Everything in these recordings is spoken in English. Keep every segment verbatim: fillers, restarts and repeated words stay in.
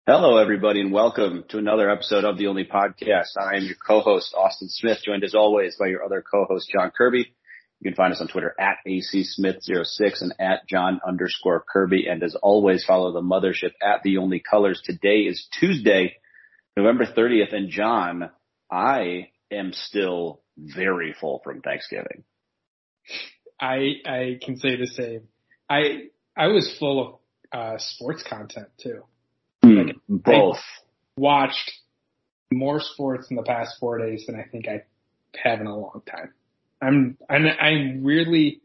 Hello, everybody, and welcome to another episode of The Only Podcast. I am your co-host, Austin Smith, joined as always by your other co-host, John Kirby. You can find us on Twitter at A C Smith zero six and at John underscore Kirby. And as always, follow the mothership at The Only Colors. Today is Tuesday, November thirtieth. And John, I am still very full from Thanksgiving. I I can say the same. I I was full of uh, sports content too. Mm, like, both. I watched more sports in the past four days than I think I have in a long time. I'm I'm I'm weirdly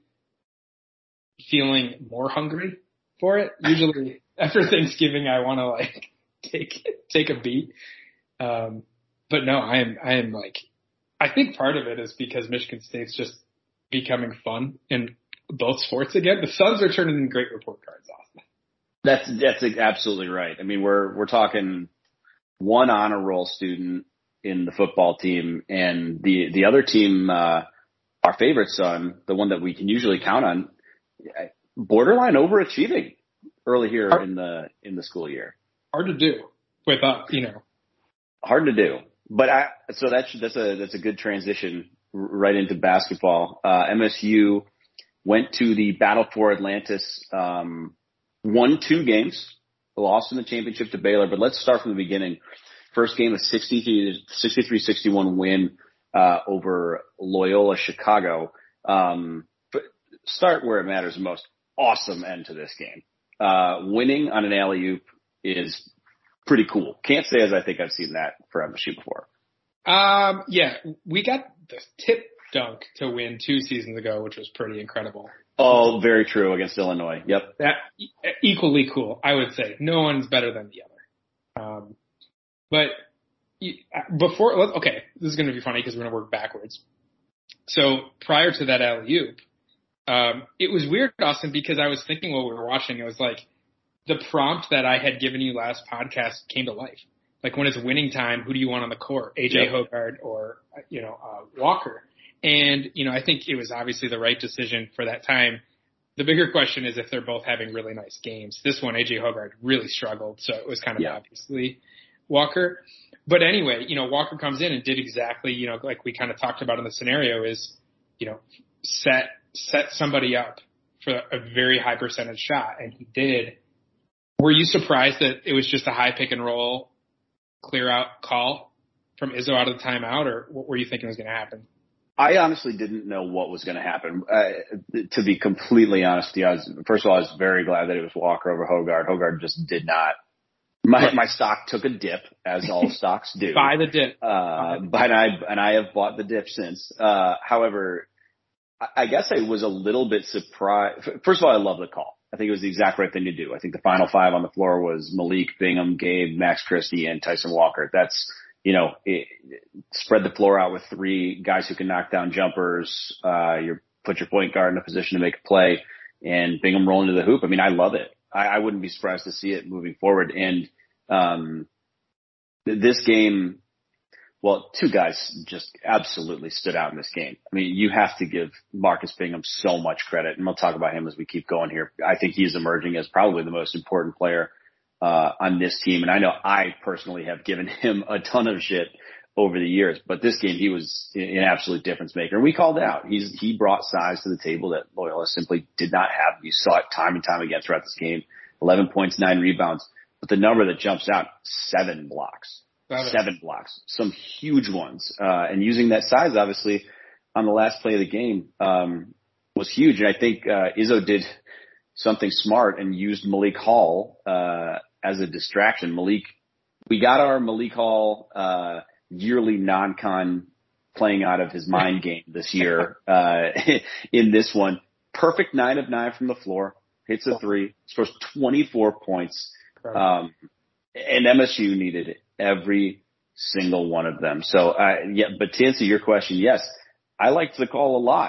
feeling more hungry for it. Usually after Thanksgiving, I want to like take take a beat. Um, but no, I am I am like I think part of it is because Michigan State's just becoming fun in both sports again. The Suns are turning in great report cards, Austin. That's that's absolutely right. I mean, we're we're talking one honor roll student in the football team, and the the other team, uh, our favorite son, the one that we can usually count on, borderline overachieving early here hard, in the in the school year. Hard to do with uh, you know. Hard to do, but I so that's that's a that's a good transition right into basketball. Uh, M S U went to the Battle for Atlantis. Um, Won two games, lost in the championship to Baylor, but let's start from the beginning. First game, a sixty-three sixty-one win uh, over Loyola Chicago. Um, but start where it matters most. Awesome end to this game. Uh, winning on an alley-oop is pretty cool. Can't say as I think I've seen that for M S U before. Um, yeah, we got the tip dunk to win two seasons ago, which was pretty incredible. Oh, very true against Illinois. Yep. That equally cool, I would say. No one's better than the other. Um, but before, okay, this is going to be funny because we're going to work backwards. So prior to that alley-oop, um, it was weird, Austin, because I was thinking while we were watching, it was like the prompt that I had given you last podcast came to life. Like when it's winning time, who do you want on the court? A J yep. Hoggard or, you know, uh, Walker. And, you know, I think it was obviously the right decision for that time. The bigger question is if they're both having really nice games. This one, A J Hoggard really struggled, so it was kind of yeah. obviously Walker. But anyway, you know, Walker comes in and did exactly, you know, like we kind of talked about in the scenario is, you know, set set somebody up for a very high percentage shot, and he did. Were you surprised that it was just a high pick and roll, clear out call from Izzo out of the timeout, or what were you thinking was going to happen? I honestly didn't know what was going to happen. Uh, to be completely honest with you, I was, first of all, I was very glad that it was Walker over Hoggard. Hoggard just did not. My my stock took a dip, as all stocks do. Buy the dip. Uh, but I and I have bought the dip since. Uh, however, I guess I was a little bit surprised. First of all, I love the call. I think it was the exact right thing to do. I think the final five on the floor was Malik, Bingham, Gabe, Max Christie, and Tyson Walker. That's You know, it, spread the floor out with three guys who can knock down jumpers. Uh, you put your point guard in a position to make a play, and Bingham roll into the hoop. I mean, I love it. I, I wouldn't be surprised to see it moving forward. And um, this game, well, two guys just absolutely stood out in this game. I mean, you have to give Marcus Bingham so much credit, and we'll talk about him as we keep going here. I think he's emerging as probably the most important player Uh, on this team. And I know I personally have given him a ton of shit over the years, but this game, he was an absolute difference maker. And we called out. He's, he brought size to the table that Loyola simply did not have. You saw it time and time again throughout this game. eleven points, nine rebounds. But the number that jumps out, seven blocks. Seven blocks. Some huge ones. Uh, and using that size, obviously, on the last play of the game, um, was huge. And I think, uh, Izzo did something smart and used Malik Hall, uh, as a distraction. Malik, we got our Malik Hall, uh, yearly non-con playing out of his mind game this year, uh, in this one. Perfect nine of nine from the floor, hits a three, scores twenty-four points. Um, and M S U needed every single one of them. So, uh, yeah, but to answer your question, yes, I liked the call a lot.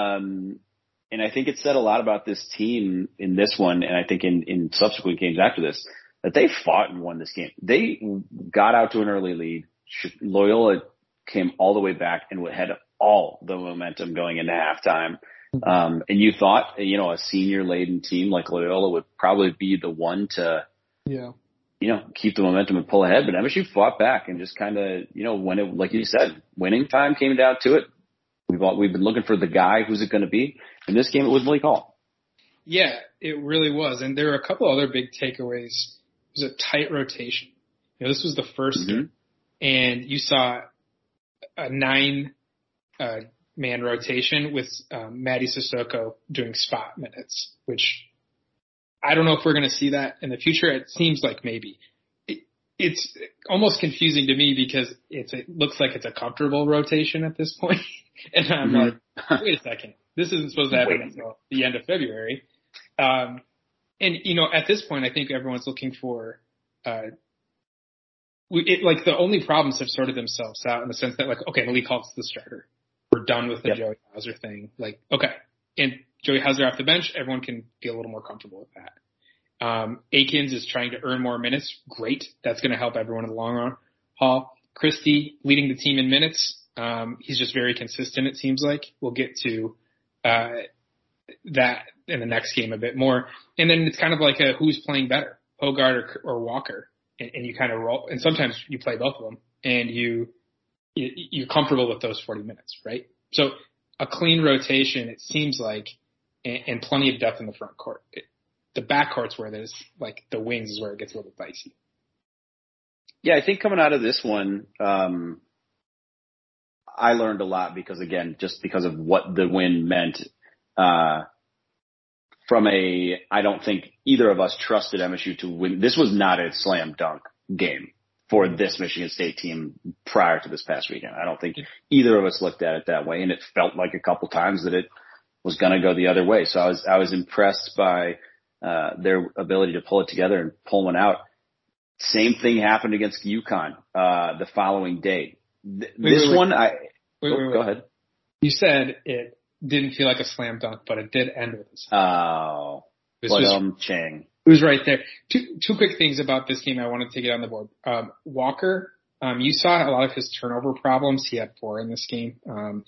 Um, And I think it said a lot about this team in this one, and I think in, in subsequent games after this, that they fought and won this game. They got out to an early lead. Loyola came all the way back and had all the momentum going into halftime. Um, and you thought, you know, a senior-laden team like Loyola would probably be the one to yeah. you know, keep the momentum and pull ahead. But M S U fought back and just kind of, you know, when it, like you said, winning time came down to it. We've all, we've been looking for the guy. Who's it going to be? In this game, it was Malik Hall. Yeah, it really was. And there were a couple other big takeaways. It was a tight rotation. You know, this was the first mm-hmm. game, and you saw a nine uh, man rotation with um, Mady Sissoko doing spot minutes, which I don't know if we're going to see that in the future. It seems like maybe. It, it's almost confusing to me because it's, it looks like it's a comfortable rotation at this point. And I'm mm-hmm. like, wait a second. This isn't supposed to happen wait. until the end of February. Um, and, you know, at this point, I think everyone's looking for uh, – it, like the only problems have sorted themselves out in the sense that, like, okay, Malik Hall's the starter. We're done with the yep. Joey Hauser thing. Like, okay. And Joey Hauser off the bench, everyone can be a little more comfortable with that. Um, Akins is trying to earn more minutes. Great. That's going to help everyone in the long run. Hall, Christie leading the team in minutes. Um, he's just very consistent, it seems like. We'll get to uh, that in the next game a bit more. And then it's kind of like a who's playing better, Hoggard or, or Walker. And, and you kind of roll. And sometimes you play both of them, and you, you you're comfortable with those forty minutes, right? So a clean rotation, it seems like, and, and plenty of depth in the front court. It, the back court's where there's, like, the wings is where it gets a little bit dicey. Yeah, I think coming out of this one, um, I learned a lot because, again, just because of what the win meant, uh, from a, I don't think either of us trusted M S U to win. This was not a slam dunk game for this Michigan State team prior to this past weekend. I don't think either of us looked at it that way, and it felt like a couple times that it was going to go the other way. So I was, I was impressed by, uh, their ability to pull it together and pull one out. Same thing happened against UConn, uh, the following day. Th- wait, this wait, wait. one, I, wait, oh, wait, wait. go ahead. You said it didn't feel like a slam dunk, but it did end with a slam dunk. Oh, this was um, Chang. It was right there. Two two quick things about this game I wanted to get on the board. Um, Walker, um, you saw a lot of his turnover problems. He had four in this game. Um,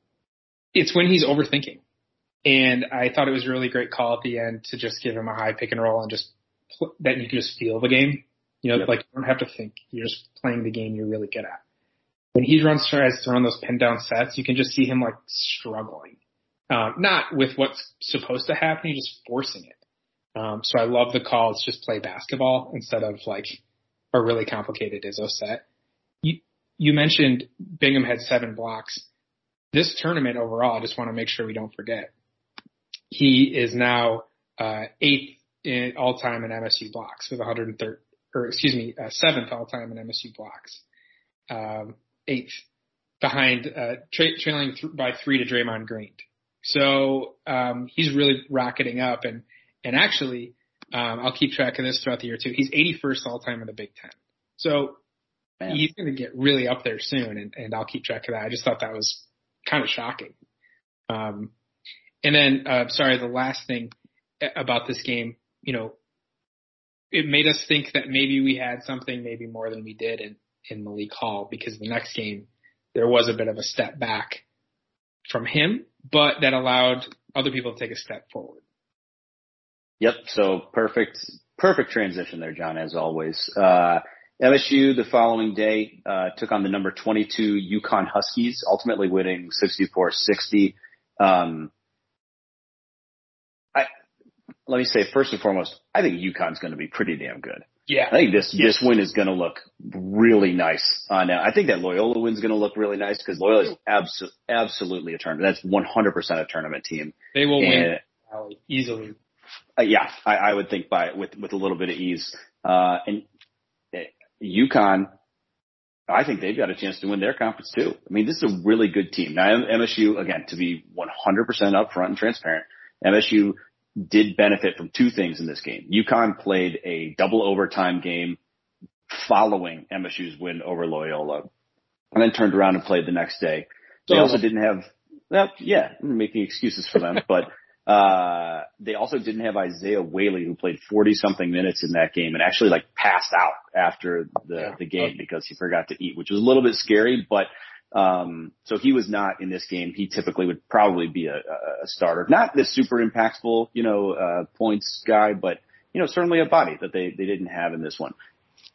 it's when he's overthinking. And I thought it was a really great call at the end to just give him a high pick and roll and just pl- that you can just feel the game. You know, yep. like you don't have to think. You're just playing the game you're really good at. When he runs tries to run those pin down sets, you can just see him like struggling. Um, not with what's supposed to happen, he's just forcing it. Um, so I love the call. It's just play basketball instead of like a really complicated Izzo set. You, you mentioned Bingham had seven blocks. This tournament overall, I just want to make sure we don't forget. He is now, uh, eighth in all time in M S U blocks with one hundred thirty, or excuse me, uh, seventh all time in M S U blocks. Um, eighth behind, uh, tra- trailing th- by three to Draymond Green. So, um, he's really rocketing up and, and actually, um, I'll keep track of this throughout the year too. He's eighty-first all time in the Big Ten. So Man. he's going to get really up there soon and, and I'll keep track of that. I just thought that was kind of shocking. Um, and then, uh, sorry, the last thing about this game, you know, it made us think that maybe we had something, maybe more than we did in, in Malik Hall, because the next game there was a bit of a step back from him, but that allowed other people to take a step forward. Yep. So perfect, perfect transition there, John, as always. Uh, M S U the following day, uh, took on the number twenty-two UConn Huskies, ultimately winning sixty-four sixty. Um, I, let me say first and foremost, I think UConn's going to be pretty damn good. Yeah. I think this, yeah. this win is going to look really nice. Uh, now, I think that Loyola win's going to look really nice because Loyola is abso- absolutely a tournament. That's one hundred percent a tournament team. They will and, win easily. Uh, yeah, I, I would think by with, with a little bit of ease. Uh, and uh, UConn, I think they've got a chance to win their conference too. I mean, this is a really good team. Now, M S U, again, to be one hundred percent upfront and transparent, M S U did benefit from two things in this game. UConn played a double overtime game following M S U's win over Loyola and then turned around and played the next day. They also didn't have, well, yeah, I'm making excuses for them, but uh, they also didn't have Isaiah Whaley, who played forty something minutes in that game and actually like passed out after the, yeah. the game because he forgot to eat, which was a little bit scary, but Um, so he was not in this game. He typically would probably be a, a starter, not the super impactful, you know, uh, points guy, but, you know, certainly a body that they, they didn't have in this one.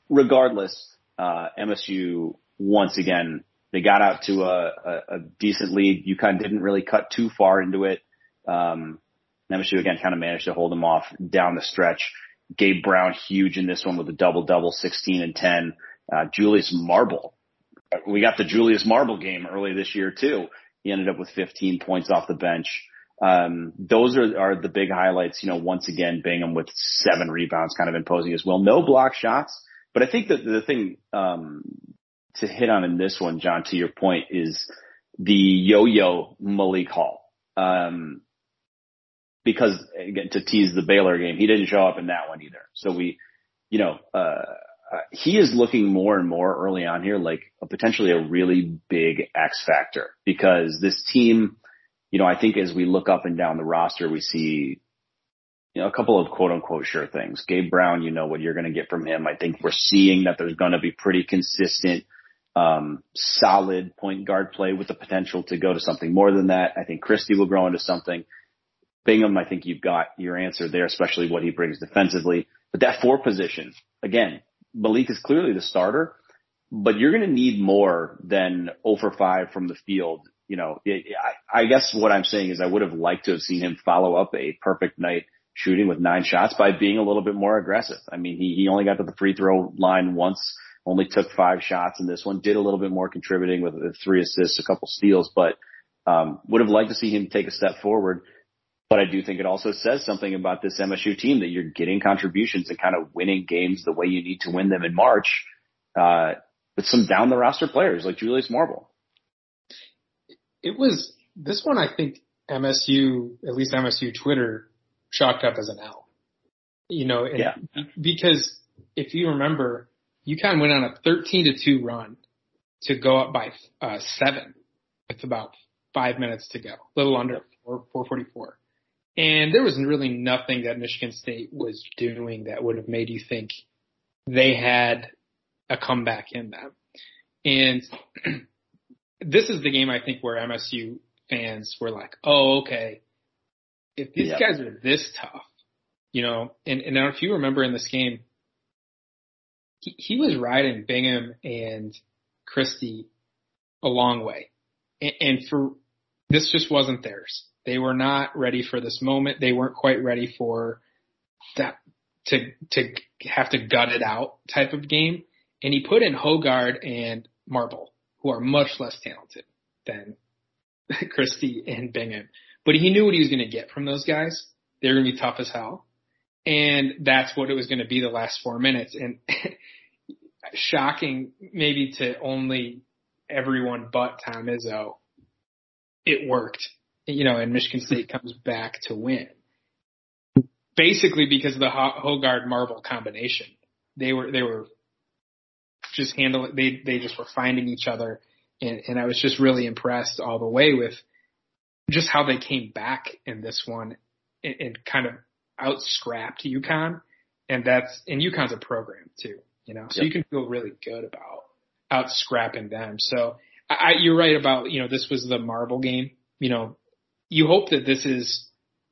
regardless, uh, M S U once again, they got out to a, a, a decent lead. UConn didn't really cut too far into it. Um, M S U again kind of managed to hold them off down the stretch. Gabe Brown huge in this one with a double double, sixteen and ten. Uh, Julius Marble. We got the Julius Marble game early this year too. He ended up with fifteen points off the bench. Um, those are, are the big highlights. You know, once again, Bingham with seven rebounds, kind of imposing as well. No block shots. But I think that the thing, um, to hit on in this one, John, to your point, is the yo-yo Malik Hall. Um, because again, to tease the Baylor game, he didn't show up in that one either. So we, you know, uh, he is looking more and more early on here like a potentially a really big X factor, because this team, you know, I think as we look up and down the roster, we see, you know, a couple of quote unquote sure things. Gabe Brown, you know what you're going to get from him. I think we're seeing that there's going to be pretty consistent, um, solid point guard play with the potential to go to something more than that. I think Christie will grow into something. Bingham, I think you've got your answer there, especially what he brings defensively. But that four position, again, Malik is clearly the starter, but you're going to need more than zero for five from the field. You know, it, I, I guess what I'm saying is I would have liked to have seen him follow up a perfect night shooting with nine shots by being a little bit more aggressive. I mean, he, he only got to the free throw line once, only took five shots in this one, did a little bit more contributing with three assists, a couple steals, but um, would have liked to see him take a step forward. But I do think it also says something about this M S U team that you're getting contributions and kind of winning games the way you need to win them in March uh, with some down the roster players like Julius Marble. It was this one, I think M S U, at least M S U Twitter, chalked up as an L. You know, and yeah. because if you remember, UConn went on a thirteen to two run to go up by uh, seven with about five minutes to go, a little under four forty-four. And there was really nothing that Michigan State was doing that would have made you think they had a comeback in them. And this is the game, I think, where M S U fans were like, oh, okay, if these yep. guys are this tough, you know, and, and now if you remember in this game, he, he was riding Bingham and Christie a long way. And, and for this just wasn't theirs. They were not ready for this moment. They weren't quite ready for that to to have to gut it out type of game. And he put in Hogard and Marble, who are much less talented than Christie and Bingham. But he knew what he was going to get from those guys. They were going to be tough as hell. And that's what it was going to be the last four minutes. And shocking maybe to only everyone but Tom Izzo, it worked. You know, and Michigan State comes back to win. Basically because of the Hogard Marble combination. They were, they were just handling, they, they just were finding each other. And, and I was just really impressed all the way with just how they came back in this one and, and kind of out-scrapped UConn. And that's, and UConn's a program too, you know, so yep. you can feel really good about out-scrapping them. So I, you're right about, you know, this was the Marble game, you know, you hope that this is,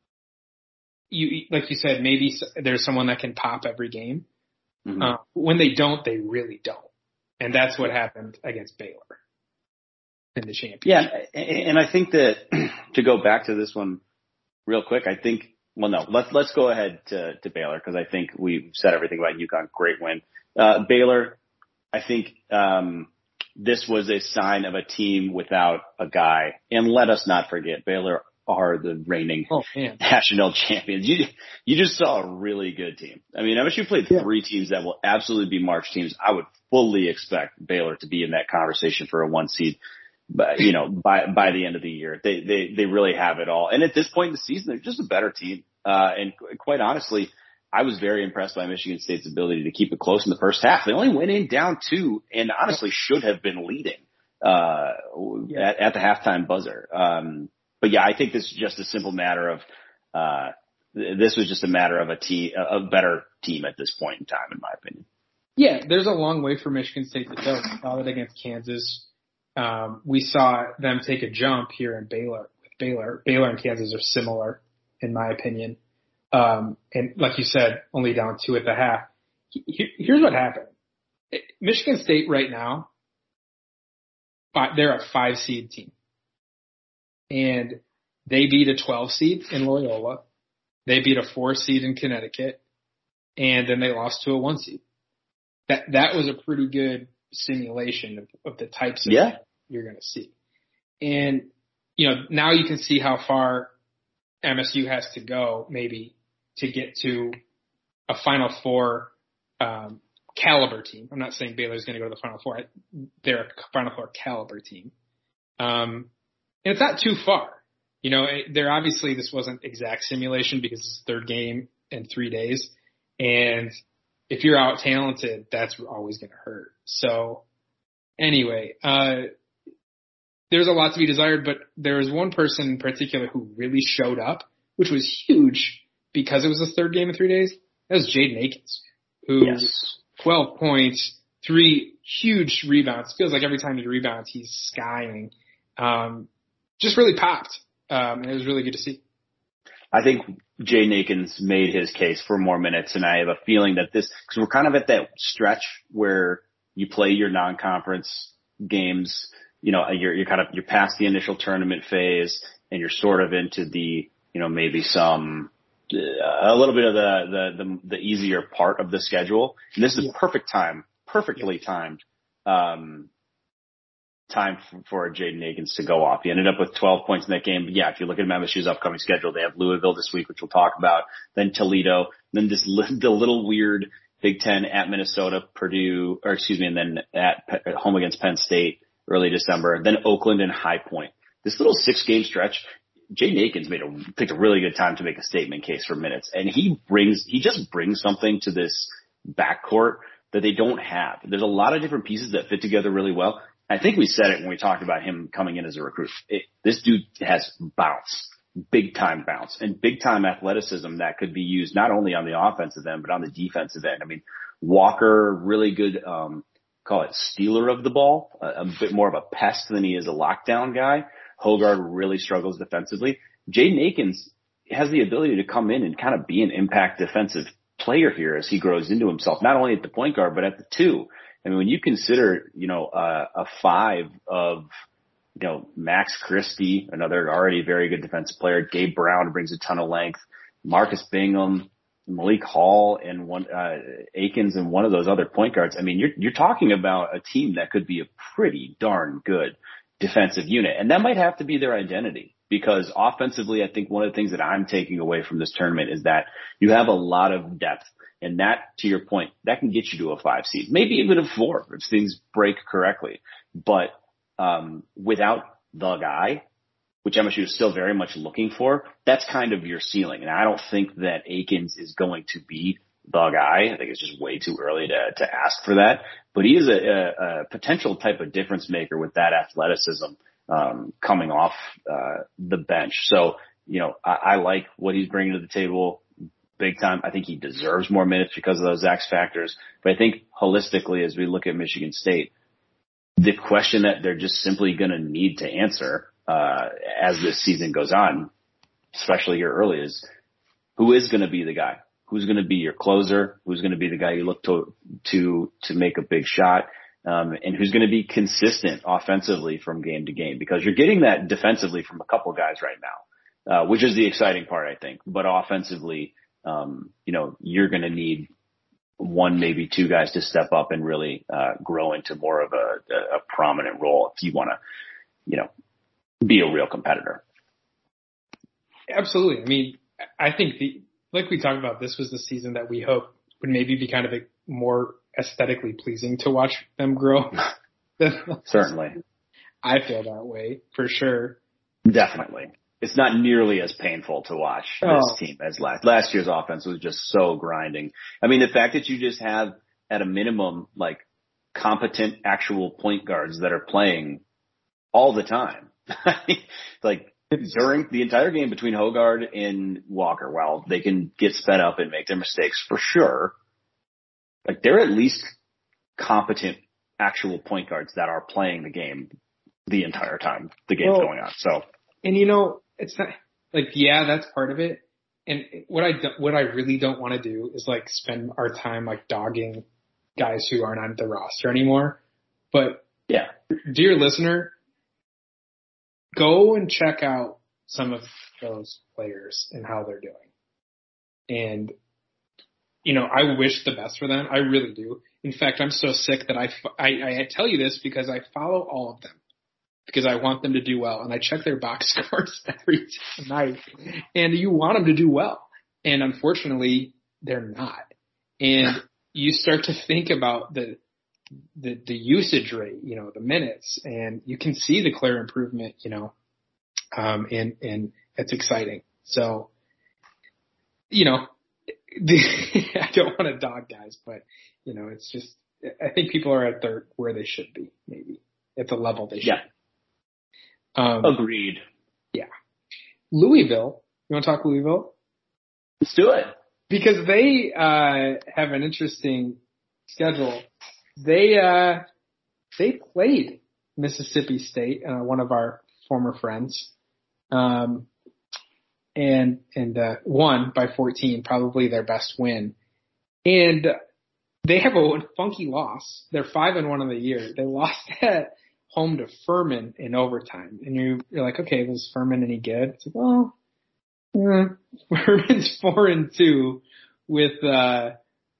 you like you said, maybe there's someone that can pop every game. Mm-hmm. Uh, when they don't, they really don't. And that's what happened against Baylor in the championship. Yeah, and I think that to go back to this one real quick, I think, well, no, let's let's go ahead to, to Baylor because I think we've said everything about UConn. Great win. Uh, Baylor, I think um, this was a sign of a team without a guy. And let us not forget, Baylor are the reigning oh, national champions. You you just saw a really good team. I mean, M S U played yeah. three teams that will absolutely be March teams. I would fully expect Baylor to be in that conversation for a one seed, but you know, by by the end of the year, they they they really have it all. And at this point in the season, they're just a better team. Uh, and quite honestly, I was very impressed by Michigan State's ability to keep it close in the first half. They only went in down two, and honestly should have been leading uh, yeah. at, at the halftime buzzer. Um, But yeah, I think this is just a simple matter of, uh, this was just a matter of a team, a better team at this point in time, in my opinion. Yeah, there's a long way for Michigan State to go. We saw it against Kansas. Um, we saw them take a jump here in Baylor. With Baylor, Baylor and Kansas are similar, in my opinion. Um, and like you said, only down two at the half. Here's what happened. Michigan State right now, they're a five seed team. And they beat a twelve seed in Loyola. They beat a four seed in Connecticut. And then they lost to a one seed. That that was a pretty good simulation of, of the types of yeah. you're going to see. And, you know, now you can see how far M S U has to go maybe to get to a Final Four um, caliber team. I'm not saying Baylor's going to go to the Final Four. They're a Final Four caliber team. Um, and it's not too far. You know, they're obviously this wasn't exact simulation because it's third game in three days. And if you're out talented, that's always going to hurt. So anyway, uh, there's a lot to be desired, but there was one person in particular who really showed up, which was huge because it was the third game in three days. That was Jaden Akins, who yes. twelve points, three huge rebounds. Feels like every time he rebounds, he's skying. Um, just really popped. Um, and it was really good to see. I think Jaden Akins made his case for more minutes, and I have a feeling that this, because we're kind of at that stretch where you play your non-conference games, you know, you're, you're kind of, you're past the initial tournament phase, and you're sort of into the, you know, maybe some, uh, a little bit of the, the, the, the easier part of the schedule. And this is yeah. perfect time, perfectly yeah. timed, um, time for, for Jaden Akins to go off. He ended up with twelve points in that game. But yeah, if you look at M S U's upcoming schedule, they have Louisville this week, which we'll talk about, then Toledo, then this the little weird Big Ten at Minnesota, Purdue, or excuse me, and then at, at home against Penn State early December, then Oakland and High Point. This little six game stretch, Jaden Akins made a, picked a really good time to make a statement case for minutes. And he brings, he just brings something to this backcourt that they don't have. There's a lot of different pieces that fit together really well. I think we said it when we talked about him coming in as a recruit. It, this dude has bounce, big time bounce, and big time athleticism that could be used not only on the offensive end, but on the defensive end. I mean, Walker, really good, um, call it stealer of the ball, a, a bit more of a pest than he is a lockdown guy. Hogarth really struggles defensively. Jaden Akins has the ability to come in and kind of be an impact defensive player here as he grows into himself, not only at the point guard, but at the two. I mean, when you consider, you know, uh, a five of, you know, Max Christie, another already very good defensive player, Gabe Brown brings a ton of length, Marcus Bingham, Malik Hall, and one, uh, Akins and one of those other point guards. I mean, you're, you're talking about a team that could be a pretty darn good defensive unit. And that might have to be their identity because offensively, I think one of the things that I'm taking away from this tournament is that you have a lot of depth. And that, to your point, that can get you to a five seed, maybe even a four if things break correctly. But um, without the guy, which M S U is still very much looking for, that's kind of your ceiling. And I don't think that Akins is going to be the guy. I think it's just way too early to to ask for that. But he is a, a, a potential type of difference maker with that athleticism um, coming off uh, the bench. So, you know, I, I like what he's bringing to the table. Big time. I think he deserves more minutes because of those X factors. But I think holistically, as we look at Michigan State, the question that they're just simply going to need to answer uh, as this season goes on, especially here early, is who is going to be the guy? Who's going to be your closer? Who's going to be the guy you look to to to make a big shot? Um, and who's going to be consistent offensively from game to game? Because you're getting that defensively from a couple guys right now, uh, which is the exciting part, I think. But offensively, Um, you know, you're going to need one, maybe two guys to step up and really uh, grow into more of a, a prominent role if you want to, you know, be a real competitor. Absolutely. I mean, I think the like we talked about, this was the season that we hope would maybe be kind of a more aesthetically pleasing to watch them grow. Certainly. I feel that way for sure. Definitely. It's not nearly as painful to watch this oh. team as last. Last year's offense was just so grinding. I mean, the fact that you just have, at a minimum, like, competent actual point guards that are playing all the time. Like, during the entire game between Hogarth and Walker, while they can get sped up and make their mistakes for sure, like, they're at least competent actual point guards that are playing the game the entire time the game's well, going on. So, and you know, it's not like, yeah, that's part of it. And what I, do, what I really don't want to do is like spend our time like dogging guys who aren't on the roster anymore. But yeah, dear listener, go and check out some of those players and how they're doing. And, you know, I wish the best for them. I really do. In fact, I'm so sick that I, I, I tell you this because I follow all of them because I want them to do well. And I check their box scores every night. And you want them to do well. And unfortunately, they're not. And you start to think about the, the, the usage rate, you know, the minutes, and you can see the clear improvement, you know, um, and, and it's exciting. So, you know, I don't want to dog guys, but you know, it's just, I think people are at their, where they should be, maybe at the level they should. Yeah. Um, Agreed. Yeah. Louisville. You want to talk Louisville? Let's do it. Because they, uh, have an interesting schedule. They, uh, they played Mississippi State, uh, one of our former friends. Um, and, and, uh, won by fourteen, probably their best win. And they have a funky loss. They're five and one on the year. They lost at home to Furman in overtime. And you, you're like, okay, was Furman any good? It's like, well, eh, Furman's four and two with, uh,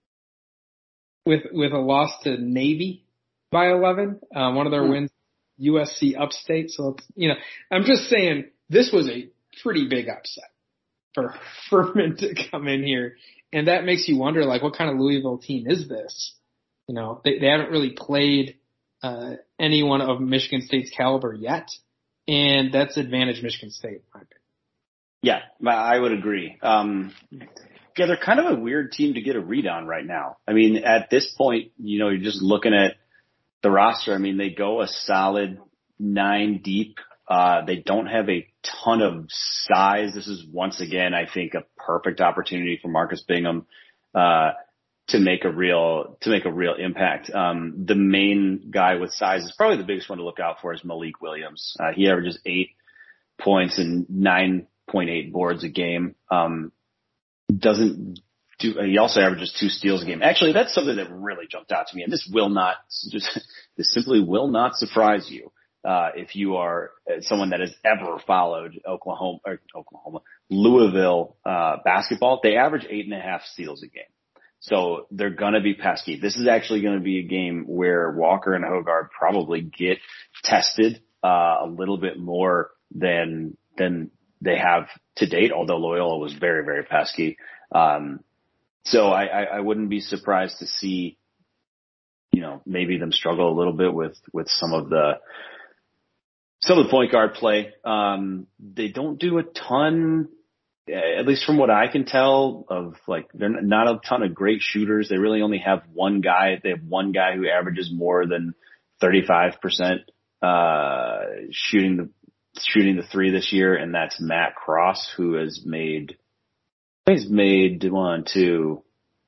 with, with a loss to Navy by eleven. Um, one of their hmm. wins, U S C upstate. So, it's, you know, I'm just saying this was a pretty big upset for Furman to come in here. And that makes you wonder, like, what kind of Louisville team is this? You know, they, they haven't really played uh, anyone of Michigan State's caliber yet. And that's advantage Michigan State, in my opinion. Yeah, I would agree. Um, yeah, they're kind of a weird team to get a read on right now. I mean, at this point, you know, you're just looking at the roster. I mean, they go a solid nine deep. Uh, they don't have a ton of size. This is once again, I think, a perfect opportunity for Marcus Bingham, uh, to make a real, to make a real impact. Um, the main guy with size is probably the biggest one to look out for is Malik Williams. Uh, he averages eight points and nine point eight boards a game. Um, doesn't do, he also averages two steals a game. Actually, that's something that really jumped out to me. And this will not, just, this simply will not surprise you. Uh, if you are someone that has ever followed Oklahoma, or Oklahoma, Louisville, uh, basketball, they average eight and a half steals a game. So they're going to be pesky. This is actually going to be a game where Walker and Hoggard probably get tested, uh, a little bit more than, than they have to date, although Loyola was very, very pesky. Um, so I, I, I wouldn't be surprised to see, you know, maybe them struggle a little bit with, with some of the, Some of the point guard play. Um, they don't do a ton, at least from what I can tell, of like, they're not a ton of great shooters. They really only have one guy. They have one guy who averages more than thirty-five percent, uh, shooting the, shooting the three this year. And that's Matt Cross, who has made, he's made one, two,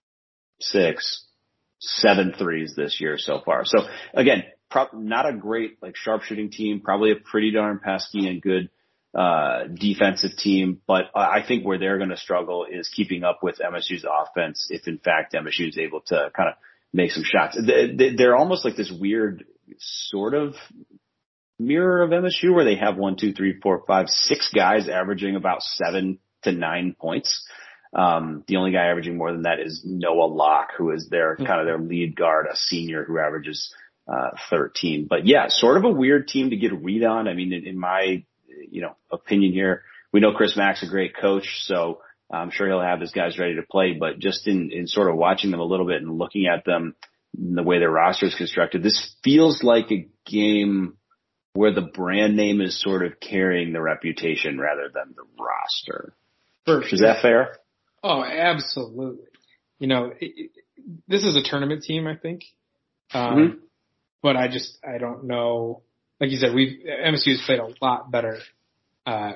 six, seven threes this year so far. So again, Pro- not a great, like, sharpshooting team, probably a pretty darn pesky and good, uh, defensive team. But I think where they're going to struggle is keeping up with M S U's offense if, in fact, M S U is able to kind of make some shots. They're almost like this weird sort of mirror of M S U where they have one, two, three, four, five, six guys averaging about seven to nine points. Um, the only guy averaging more than that is Noah Locke, who is their kind of their lead guard, a senior who averages Uh, thirteen. But yeah, sort of a weird team to get a read on. I mean, in, in my, you know, opinion here, we know Chris Mack's a great coach, so I'm sure he'll have his guys ready to play. But just in, in sort of watching them a little bit and looking at them, the way their roster is constructed, this feels like a game where the brand name is sort of carrying the reputation rather than the roster. For sure. Is that fair? Oh, absolutely. You know, it, it, this is a tournament team, I think. Um, mm-hmm. But I just, I don't know. Like you said, we've, M S U's played a lot better, uh,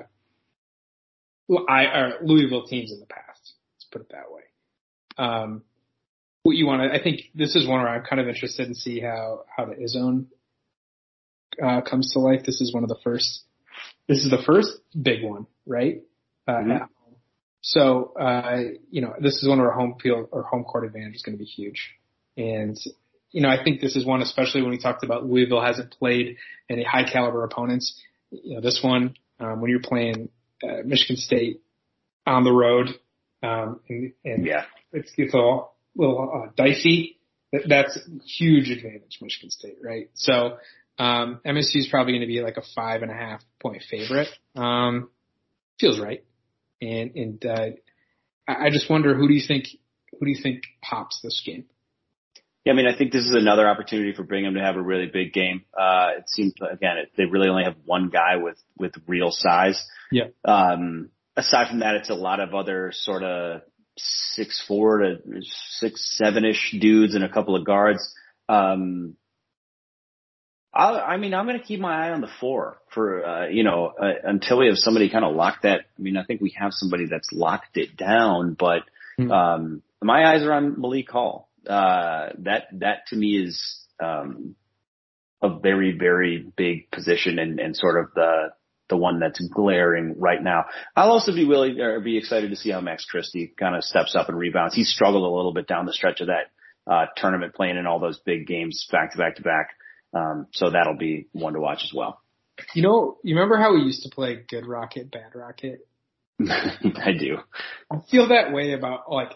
I, or Louisville teams in the past. Let's put it that way. Um, what you want to, I think this is one where I'm kind of interested in see how, how the Izzone, uh, comes to life. This is one of the first, this is the first big one, right? Uh, mm-hmm. at home. So, uh, you know, this is one where home field or home court advantage is going to be huge. And, you know, I think this is one, especially when we talked about Louisville hasn't played any high caliber opponents. You know, this one, um, when you're playing uh, Michigan State on the road, um, and, and yeah, it's, it's a little, little uh, dicey. That, that's huge advantage, Michigan State, right? So, um, M S U is probably going to be like a five and a half point favorite. Um, feels right. And, and, uh, I, I just wonder, who do you think, who do you think pops this game? Yeah, I mean, I think this is another opportunity for Bingham to have a really big game. Uh, it seems, again, it, they really only have one guy with, with real size. Yeah. Um, aside from that, it's a lot of other sort of six, four to six, seven-ish dudes and a couple of guards. Um, I, I mean, I'm going to keep my eye on the four for, uh, you know, uh, until we have somebody kind of lock that. I mean, I think we have somebody that's locked it down, but, um, my eyes are on Malik Hall. Uh, that, that to me is, um, a very, very big position and, and sort of the, the one that's glaring right now. I'll also be willing or be excited to see how Max Christie kind of steps up and rebounds. He struggled a little bit down the stretch of that, uh, tournament, playing in all those big games back to back to back. Um, so that'll be one to watch as well. You know, you remember how we used to play good rocket, bad rocket? I do. I feel that way about, like,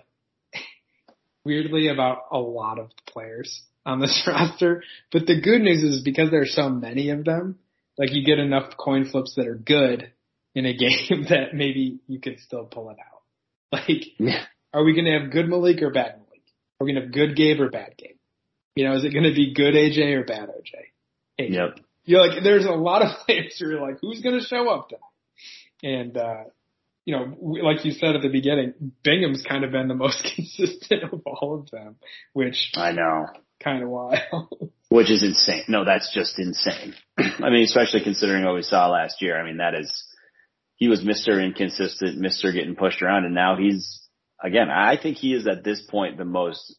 weirdly about a lot of the players on this roster. But the good news is because there's so many of them, like, you get enough coin flips that are good in a game that maybe you could still pull it out. Like, yeah. Are we going to have good Malik or bad Malik? Are we going to have good Gabe or bad Gabe? You know, is it going to be good A J or bad O J? A J. Yep. You're like, there's a lot of players who are like, who's going to show up tonight? And, uh, you know, like you said at the beginning, Bingham's kind of been the most consistent of all of them, which I know, kind of wild. Which is insane. No, that's just insane. I mean, especially considering what we saw last year. I mean, that is, he was Mister Inconsistent, Mister Getting pushed around, and now he's, again, I think he is at this point the most,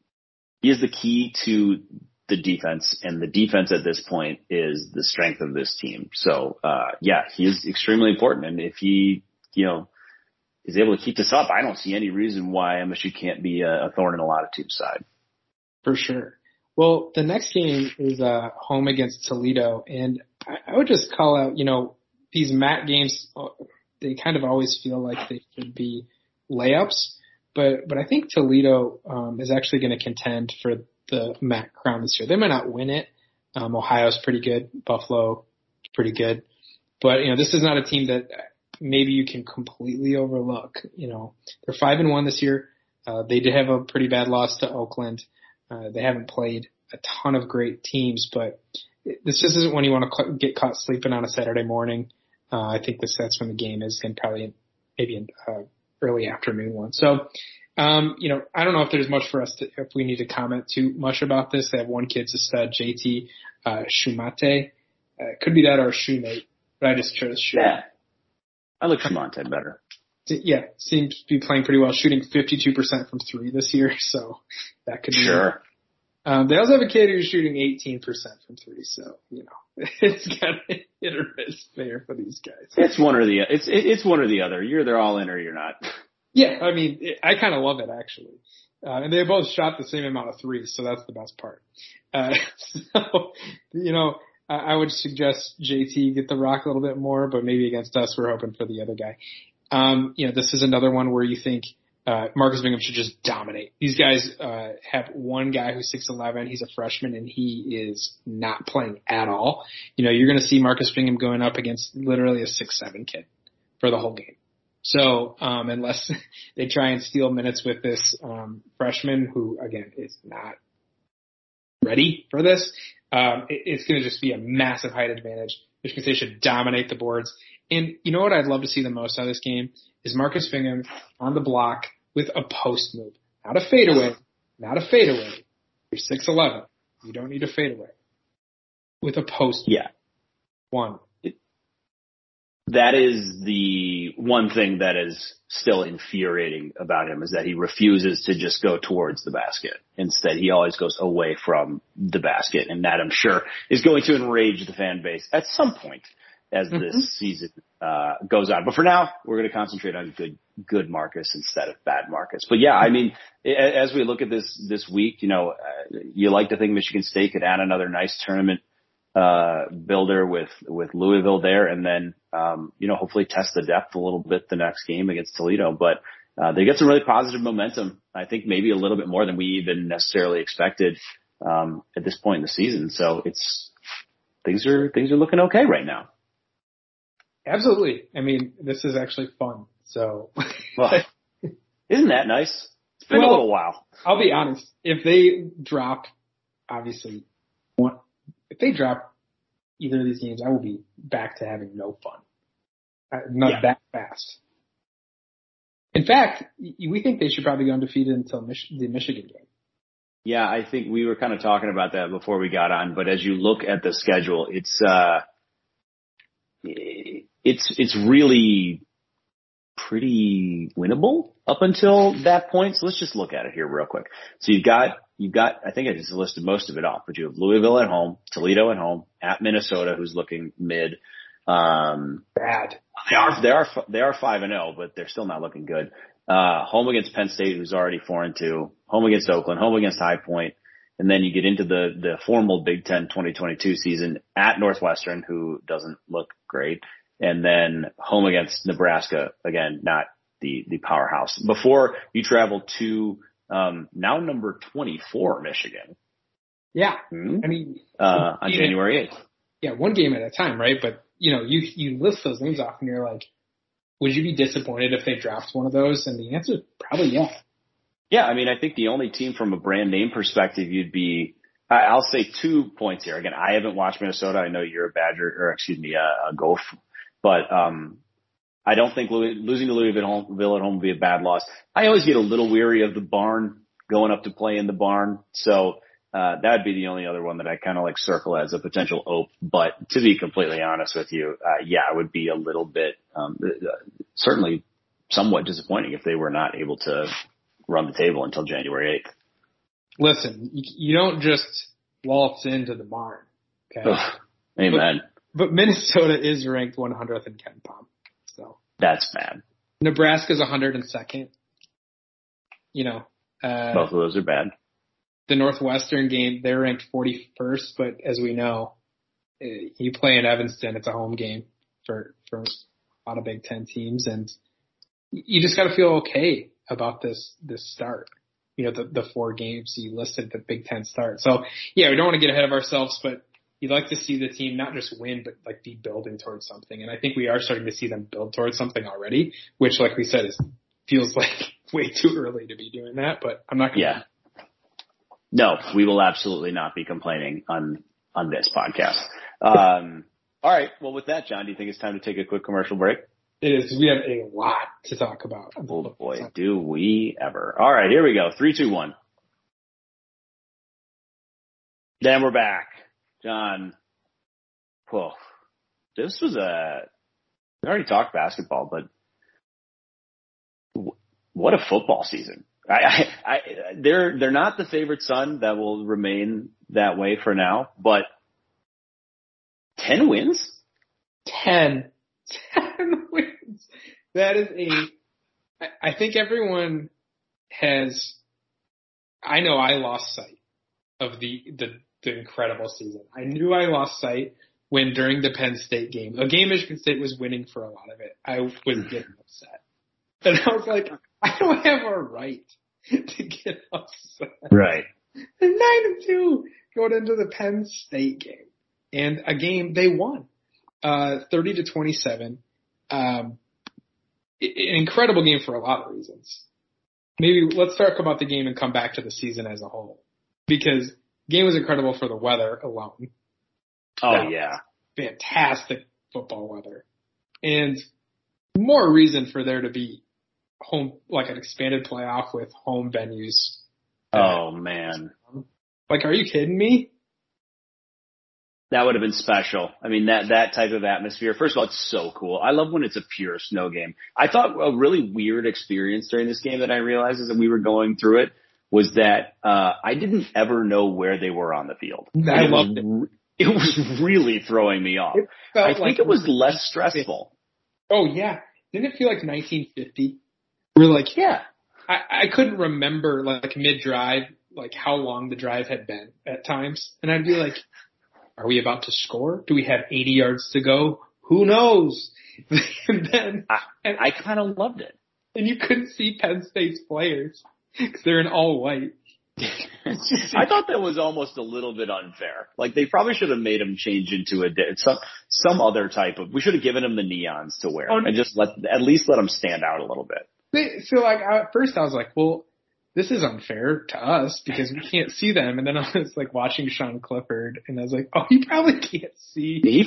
he is the key to the defense, and the defense at this point is the strength of this team. So, uh, yeah, he is extremely important, and if he, you know, is able to keep this up, I don't see any reason why M S U can't be a, a thorn in a lot of teams' side. For sure. Well, the next game is uh, home against Toledo, and I, I would just call out, you know, these M A C games, they kind of always feel like they should be layups, but but I think Toledo um, is actually going to contend for the M A C crown this year. They might not win it. Um, Ohio's pretty good. Buffalo is pretty good. But, you know, this is not a team that maybe you can completely overlook. You know, they're five and one this year. Uh, they did have a pretty bad loss to Oakland. Uh, they haven't played a ton of great teams, but this just isn't when you want to get caught sleeping on a Saturday morning. Uh, I think this, that's when the game is, and probably maybe an uh, early afternoon one. So, um, you know, I don't know if there's much for us to, if we need to comment too much about this. They have one kid's a stud, J T uh, Shumate. Uh, could be that or Shoemate, but I just chose Shoemate. Yeah. I like Shumate better. Yeah, seems to be playing pretty well, shooting fifty-two percent from three this year, so that could be. Sure. Um, they also have a kid who's shooting eighteen percent from three, so, you know, it's kind of hit or miss fair for these guys. It's one or the, it's, it's one or the other. You're either all in or you're not. Yeah, I mean, it, I kind of love it, actually. Uh, and they both shot the same amount of threes, so that's the best part. Uh, so, you know, I, I would suggest J T get the rock a little bit more, but maybe against us, we're hoping for the other guy. Um, you know, this is another one where you think, uh, Marcus Bingham should just dominate. These guys, uh, have one guy who's six eleven. He's a freshman and he is not playing at all. You know, you're going to see Marcus Bingham going up against literally a six seven kid for the whole game. So, um, unless they try and steal minutes with this, um, freshman who, again, is not ready for this, um, it, it's going to just be a massive height advantage. Michigan State should dominate the boards. And you know what I'd love to see the most out of this game is Marcus Bingham on the block with a post move. Not a fadeaway. Not a fadeaway. You're six eleven. You don't need a fadeaway. With a post move. Yeah. One. That is the one thing that is still infuriating about him, is that he refuses to just go towards the basket. Instead, he always goes away from the basket. And that, I'm sure, is going to enrage the fan base at some point as mm-hmm. this season uh, goes on. But for now, we're going to concentrate on good, good Marcus instead of bad Marcus. But yeah, I mean, as we look at this, this week, you know, uh, you like to think Michigan State could add another nice tournament, uh, builder with, with Louisville there. And then, um, you know, hopefully test the depth a little bit the next game against Toledo. But, uh, they get some really positive momentum. I think maybe a little bit more than we even necessarily expected, um, at this point in the season. So it's, things are, things are looking okay right now. Absolutely. I mean, this is actually fun. So, well, isn't that nice? It's been well, a little while. I'll be honest. If they drop, obviously, one, if they drop either of these games, I will be back to having no fun. Uh, not yeah. that fast. In fact, we think they should probably go undefeated until Mich- the Michigan game. Yeah, I think we were kind of talking about that before we got on. But as you look at the schedule, it's uh, it's it's really pretty winnable up until that point. So let's just look at it here real quick. So you've got, you've got, I think I just listed most of it off, but you have Louisville at home, Toledo at home, at Minnesota, who's looking mid. Um, bad. They are, they are, they are five and oh, but they're still not looking good. Uh, home against Penn State, who's already four and two, home against Oakland, home against High Point. And then you get into the, the formal Big Ten twenty twenty-two season at Northwestern, who doesn't look great. And then home against Nebraska, again, not the, the powerhouse. Before you travel to, um, now number twenty-four, Michigan. Yeah. Mm-hmm. I mean, uh, on January eighth. Yeah. One game at a time, right? But, you know, you, you list those names off and you're like, would you be disappointed if they dropped one of those? And the answer is probably yeah. Yeah. I mean, I think the only team from a brand name perspective you'd be, I'll say two points here. Again, I haven't watched Minnesota. I know you're a Badger, or excuse me, a, a Goph. But um, I don't think Louis, losing to Louisville at home, at home would be a bad loss. I always get a little weary of the barn, going up to play in the barn. So uh, that would be the only other one that I kind of like circle as a potential ope. But to be completely honest with you, uh, yeah, it would be a little bit, um, certainly somewhat disappointing if they were not able to run the table until January eighth. Listen, you, you don't just waltz into the barn. Okay. Ugh, amen. But, But Minnesota is ranked one hundredth in Ken Pom. So that's bad. Nebraska's one hundred second. You know, uh, both of those are bad. The Northwestern game, they're ranked forty-first, but as we know, you play in Evanston, it's a home game for, for a lot of Big Ten teams, and you just got to feel okay about this, this start. You know, the, the four games you listed, the Big Ten start. So yeah, we don't want to get ahead of ourselves, but you'd like to see the team not just win, but like be building towards something. And I think we are starting to see them build towards something already, which, like we said, is feels like way too early to be doing that. But I'm not going to. Yeah. No, we will absolutely not be complaining on on this podcast. Um, all right. Well, with that, John, do you think it's time to take a quick commercial break? It is. We have a lot to talk about. Oh boy, do we ever! All right, here we go. Three, two, one. Then we're back. John, whoa, this was a, we already talked basketball, but w- what a football season. I, I, I, they're, they're not the favorite son that will remain that way for now, but ten wins? ten. ten wins. That is a, I think everyone has, I know I lost sight of the, the, the incredible season. I knew I lost sight when during the Penn State game, a game Michigan State was winning for a lot of it, I was getting upset. And I was like, I don't have a right to get upset. Right. They're nine and two going into the Penn State game. And a game they won, uh, thirty to twenty-seven. Um, an incredible game for a lot of reasons. Maybe let's talk about the game and come back to the season as a whole, because the game was incredible for the weather alone. Oh, that yeah. Fantastic football weather. And more reason for there to be home, like an expanded playoff with home venues. Oh, man. Like, are you kidding me? That would have been special. I mean, that, that type of atmosphere. First of all, it's so cool. I love when it's a pure snow game. I thought a really weird experience during this game that I realized as we were going through it was that, uh, I didn't ever know where they were on the field. I loved it. It was really throwing me off. I think like it was less stressful. Oh yeah. Didn't it feel like nineteen fifty? We're like, Yeah. I, I couldn't remember like mid-drive, like how long the drive had been at times. And I'd be like, are we about to score? Do we have eighty yards to go? Who knows? and then, I, and, I kind of loved it. And you couldn't see Penn State's players because they're in all white. I thought that was almost a little bit unfair. Like they probably should have made him change into a some some other type of. We should have given him the neons to wear and just let at least let him stand out a little bit. So like at first I was like, well, this is unfair to us because we can't see them. And then I was like watching Sean Clifford and I was like, oh, he probably can't see. He,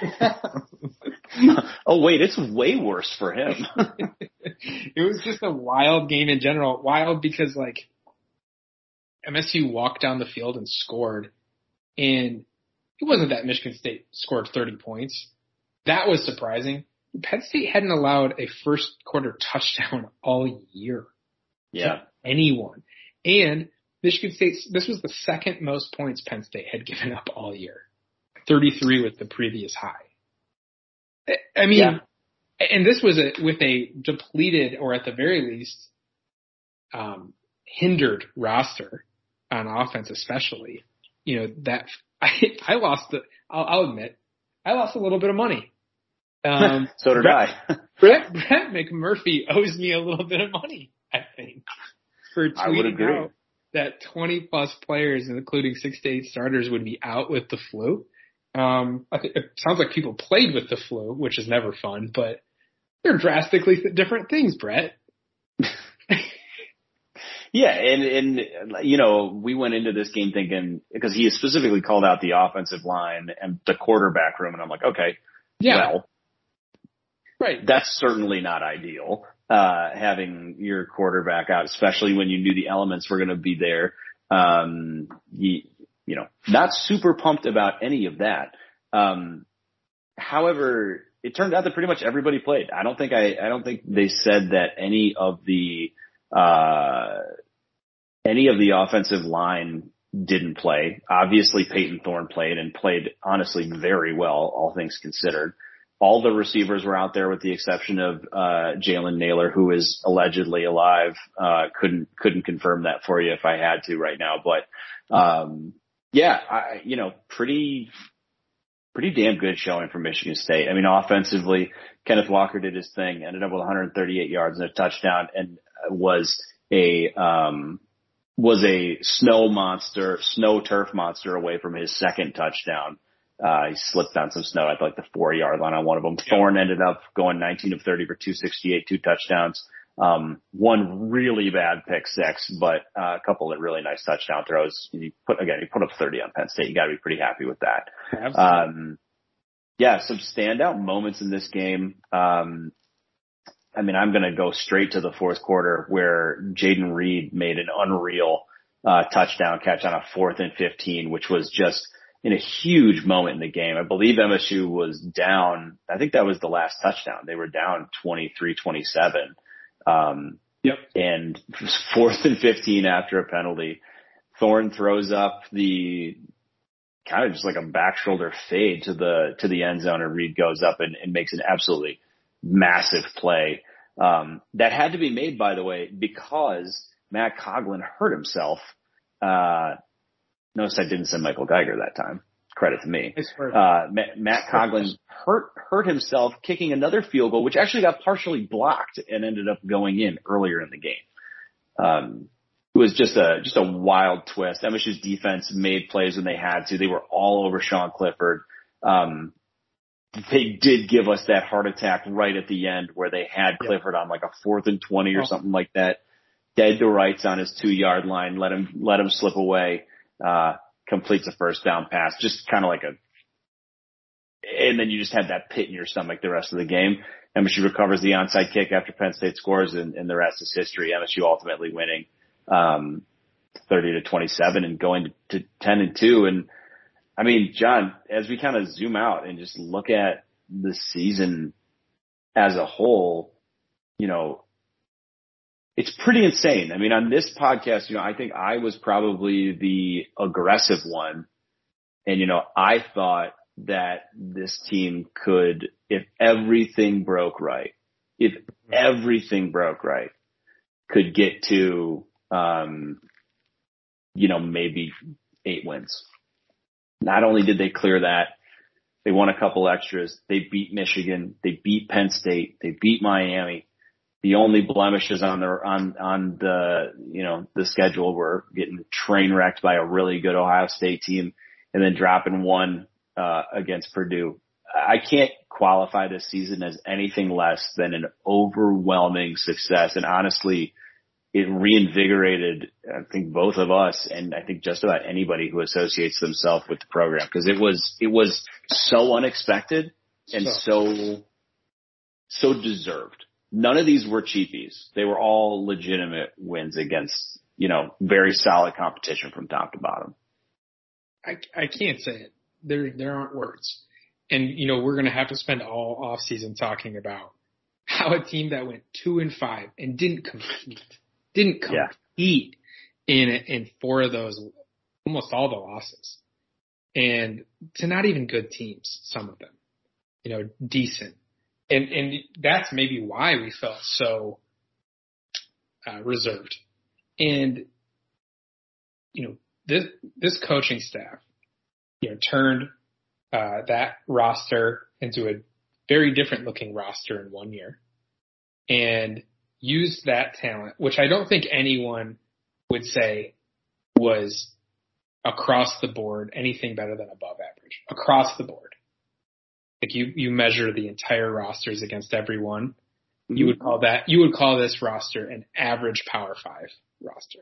oh wait, it's way worse for him. It was just a wild game in general. Wild because like M S U walked down the field and scored, and it wasn't that Michigan State scored thirty points. That was surprising. Penn State hadn't allowed a first quarter touchdown all year. Yeah. To anyone. And Michigan State, this was the second most points Penn State had given up all year. thirty-three with the previous high. I mean, yeah. And this was a, with a depleted, or at the very least, um, hindered roster on offense, especially. You know, that I, I lost the, I'll, I'll admit, I lost a little bit of money. Um, so did Brett, I. Brett, Brett McMurphy owes me a little bit of money, I think, for tweeting I would agree. out that twenty plus players, including six to eight starters, would be out with the flu. Um, I think it sounds like people played with the flu, which is never fun, but they're drastically different things, Brett. Yeah, and, and, you know, we went into this game thinking, because he specifically called out the offensive line and the quarterback room, and I'm like, okay, yeah. well, right. That's certainly not ideal, uh, having your quarterback out, especially when you knew the elements were going to be there. Um, you, you know, not super pumped about any of that. Um, however, it turned out that pretty much everybody played. I don't think I, I don't think they said that any of the, uh, any of the offensive line didn't play. Obviously, Peyton Thorne played and played honestly very well, all things considered. All the receivers were out there with the exception of, uh, Jalen Naylor, who is allegedly alive. Uh, couldn't, couldn't confirm that for you if I had to right now. But, um, yeah, I, you know, pretty, pretty damn good showing from Michigan State. I mean, offensively, Kenneth Walker did his thing, ended up with one hundred thirty-eight yards and a touchdown, and was a, um, was a snow monster, snow turf monster away from his second touchdown. Uh, he slipped on some snow at like the four yard line on one of them. Yeah. Thorne ended up going nineteen of thirty for two sixty-eight, two touchdowns. Um, one really bad pick six, but uh, a couple of really nice touchdown throws. He put, again, he put up thirty on Penn State. You gotta be pretty happy with that. Absolutely. Um, yeah, some standout moments in this game. Um, I mean, I'm going to go straight to the fourth quarter where Jaden Reed made an unreal uh, touchdown catch on a fourth and fifteen, which was just in a huge moment in the game. I believe M S U was down. I think that was the last touchdown. They were down twenty-three twenty-seven. Um, yep. And fourth and fifteen after a penalty. Thorne throws up the kind of just like a back shoulder fade to the, to the end zone, and Reed goes up and, and makes an absolutely massive play. Um, that had to be made, by the way, because Matt Coughlin hurt himself. Uh, notice I didn't send Michael Geiger that time. Credit to me. Uh, Matt, Matt Coughlin hurt, hurt himself kicking another field goal, which actually got partially blocked and ended up going in earlier in the game. Um, it was just a, just a wild twist. M S U's defense made plays when they had to. They were all over Sean Clifford. Um, They did give us that heart attack right at the end where they had Clifford on like a fourth and twenty or something like that. Dead to rights on his two yard line. Let him, let him slip away. Uh, completes a first down pass. Just kind of like a, and then you just had that pit in your stomach the rest of the game. M S U recovers the onside kick after Penn State scores, and, and the rest is history. M S U ultimately winning, um, thirty to twenty-seven and going to, to ten and two. And, I mean, John, as we kind of zoom out and just look at the season as a whole, you know, it's pretty insane. I mean, on this podcast, you know, I think I was probably the aggressive one. And, you know, I thought that this team could, if everything broke right, if everything broke right, could get to, um, you know, maybe eight wins. Not only did they clear that, they won a couple extras. They beat Michigan. They beat Penn State. They beat Miami. The only blemishes on their on on the you know the schedule were getting train wrecked by a really good Ohio State team, and then dropping one uh, against Purdue. I can't qualify this season as anything less than an overwhelming success, and honestly, it reinvigorated, I think, both of us and I think just about anybody who associates themselves with the program, because it was it was so unexpected and so so deserved. None of these were cheapies. They were all legitimate wins against, you know, very solid competition from top to bottom. I, I can't say it. There there aren't words. And, you know, we're going to have to spend all off season talking about how a team that went two and five and didn't compete, didn't compete yeah. in in four of those, almost all the losses, and to not even good teams, some of them, you know, decent. And and that's maybe why we felt so uh, reserved. And, you know, this this coaching staff, you know, turned uh, that roster into a very different looking roster in one year, and used that talent, which I don't think anyone would say was across the board anything better than above average. Across the board. Like you, you measure the entire rosters against everyone. You would call that, you would call this roster an average Power Five roster.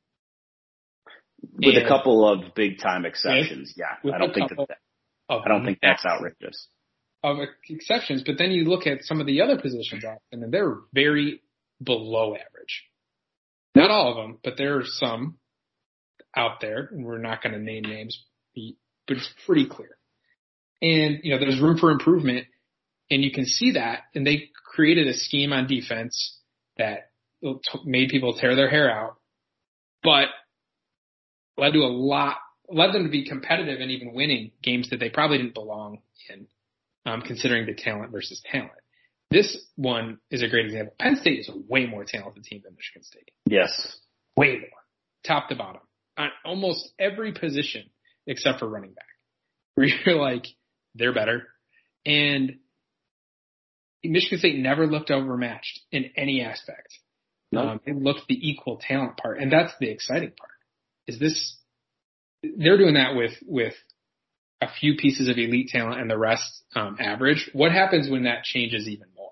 With and a couple of big time exceptions. with, yeah. With I don't think that, I don't think that's outrageous. Of exceptions, but then you look at some of the other positions off, and they're very below average. Not all of them, but there are some out there, and we're not going to name names, but it's pretty clear. And, you know, there's room for improvement, and you can see that. And they created a scheme on defense that made people tear their hair out, but led to a lot, led them to be competitive and even winning games that they probably didn't belong in, um, considering the talent versus talent. This one is a great example. Penn State is a way more talented team than Michigan State. Yes. Way more. Top to bottom. On almost every position except for running back. Where you're like, they're better. And Michigan State never looked overmatched in any aspect. Nope. Um, it looked the equal talent part. And that's the exciting part. Is this, they're doing that with, with a few pieces of elite talent and the rest um, average. What happens when that changes even more?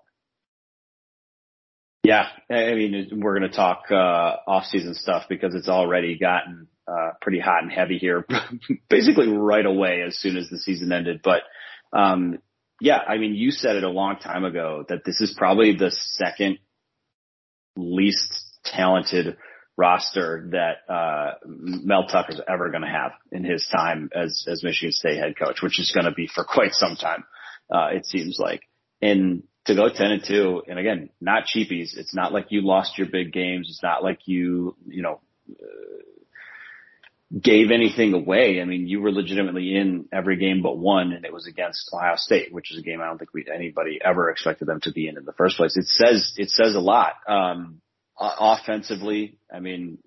Yeah, I mean, we're going to talk uh, off-season stuff because it's already gotten uh, pretty hot and heavy here, basically right away as soon as the season ended. But um, yeah, I mean, you said it a long time ago that this is probably the second least talented roster that uh, Mel Tucker's ever going to have in his time as as Michigan State head coach, which is going to be for quite some time, uh, it seems like. And to go ten and two, and again, not cheapies. It's not like you lost your big games. It's not like you, you know, uh, gave anything away. I mean, you were legitimately in every game but one, and it was against Ohio State, which is a game I don't think we anybody ever expected them to be in in the first place. It says it says a lot. Um, offensively, I mean,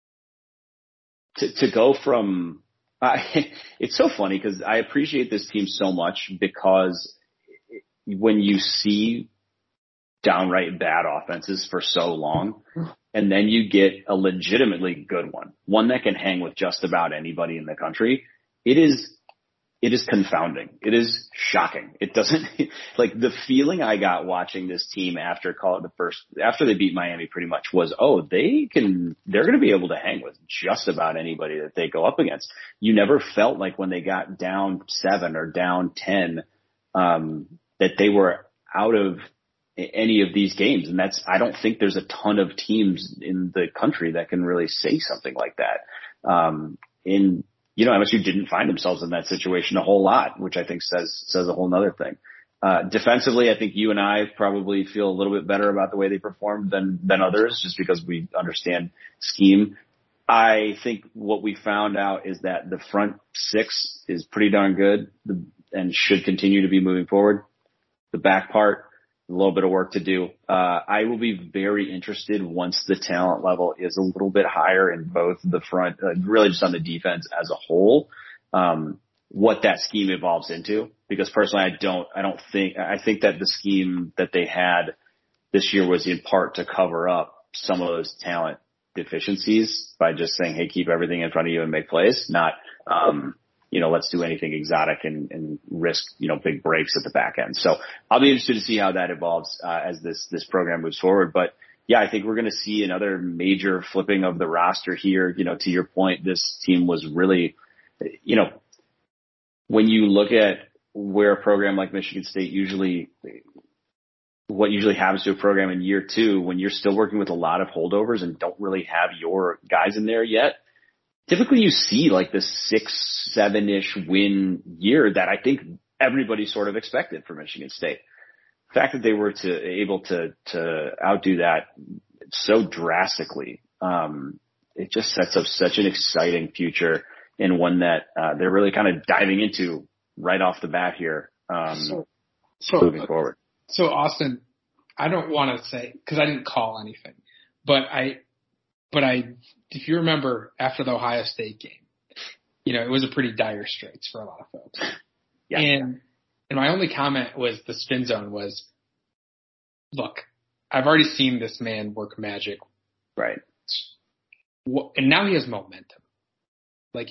to to go from I, it's so funny because I appreciate this team so much because when you see downright bad offenses for so long, and then you get a legitimately good one, one that can hang with just about anybody in the country, it is, it is confounding. It is shocking. It doesn't, like the feeling I got watching this team after call it the first, after they beat Miami pretty much was, oh, they can, they're going to be able to hang with just about anybody that they go up against. You never felt like when they got down seven or down ten, um, that they were out of any of these games. And that's, I don't think there's a ton of teams in the country that can really say something like that. Um, in, you know, M S U didn't find themselves in that situation a whole lot, which I think says, says a whole nother thing. Uh, defensively, I think you and I probably feel a little bit better about the way they performed than, than others just because we understand scheme. I think what we found out is that the front six is pretty darn good. The, and should continue to be moving forward. The back part, a little bit of work to do. Uh, I will be very interested once the talent level is a little bit higher in both the front, uh, really just on the defense as a whole, um, what that scheme evolves into. Because personally, I don't, I don't think, I think that the scheme that they had this year was in part to cover up some of those talent deficiencies by just saying, hey, keep everything in front of you and make plays, not, um, you know, let's do anything exotic and, and risk, you know, big breaks at the back end. So I'll be interested to see how that evolves uh, as this, this program moves forward. But yeah, I think we're going to see another major flipping of the roster here. You know, to your point, this team was really, you know, when you look at where a program like Michigan State usually, what usually happens to a program in year two, when you're still working with a lot of holdovers and don't really have your guys in there yet, typically you see like this six, seven-ish win year that I think everybody sort of expected for Michigan State. The fact that they were to able to, to outdo that so drastically, um, it just sets up such an exciting future and one that, uh, they're really kind of diving into right off the bat here, um, so, so, moving forward. So Austin, I don't want to say, cause I didn't call anything, but I, But I, if you remember after the Ohio State game, you know, it was a pretty dire straits for a lot of folks. Yeah. And, and my only comment was the spin zone was, look, I've already seen this man work magic. Right. And now he has momentum. Like,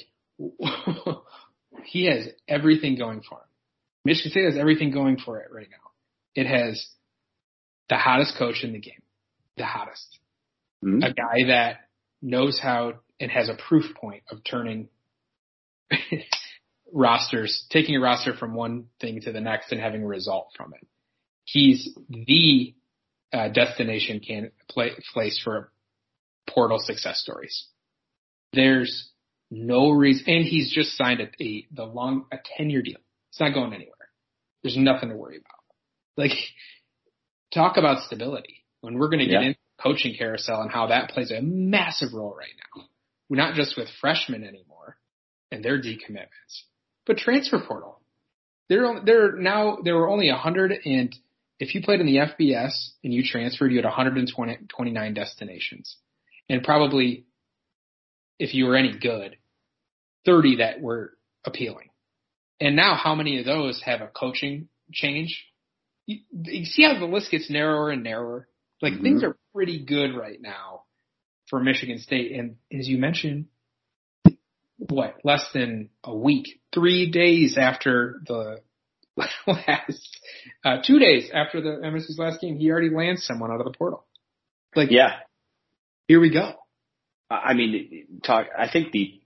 he has everything going for him. Michigan State has everything going for it right now. It has the hottest coach in the game, the hottest. Mm-hmm. A guy that knows how and has a proof point of turning rosters, taking a roster from one thing to the next and having a result from it. He's the uh, destination can play, place for portal success stories. There's no reason, and he's just signed a, a the long a ten year deal. It's not going anywhere. There's nothing to worry about. Like, talk about stability. When we're going to get yeah. into coaching carousel and how that plays a massive role right now. We're not just with freshmen anymore and their decommitments, but transfer portal. There, there now there were only a hundred, and if you played in the F B S and you transferred, you had one hundred twenty-nine destinations, and probably, if you were any good, thirty that were appealing. And now, how many of those have a coaching change? You, you see how the list gets narrower and narrower. Like, mm-hmm. things are pretty good right now for Michigan State. And as you mentioned, what, less than a week, three days after the last, uh, two days after the M S U's last game, he already lands someone out of the portal. Like, yeah, here we go. I mean, talk, I think the,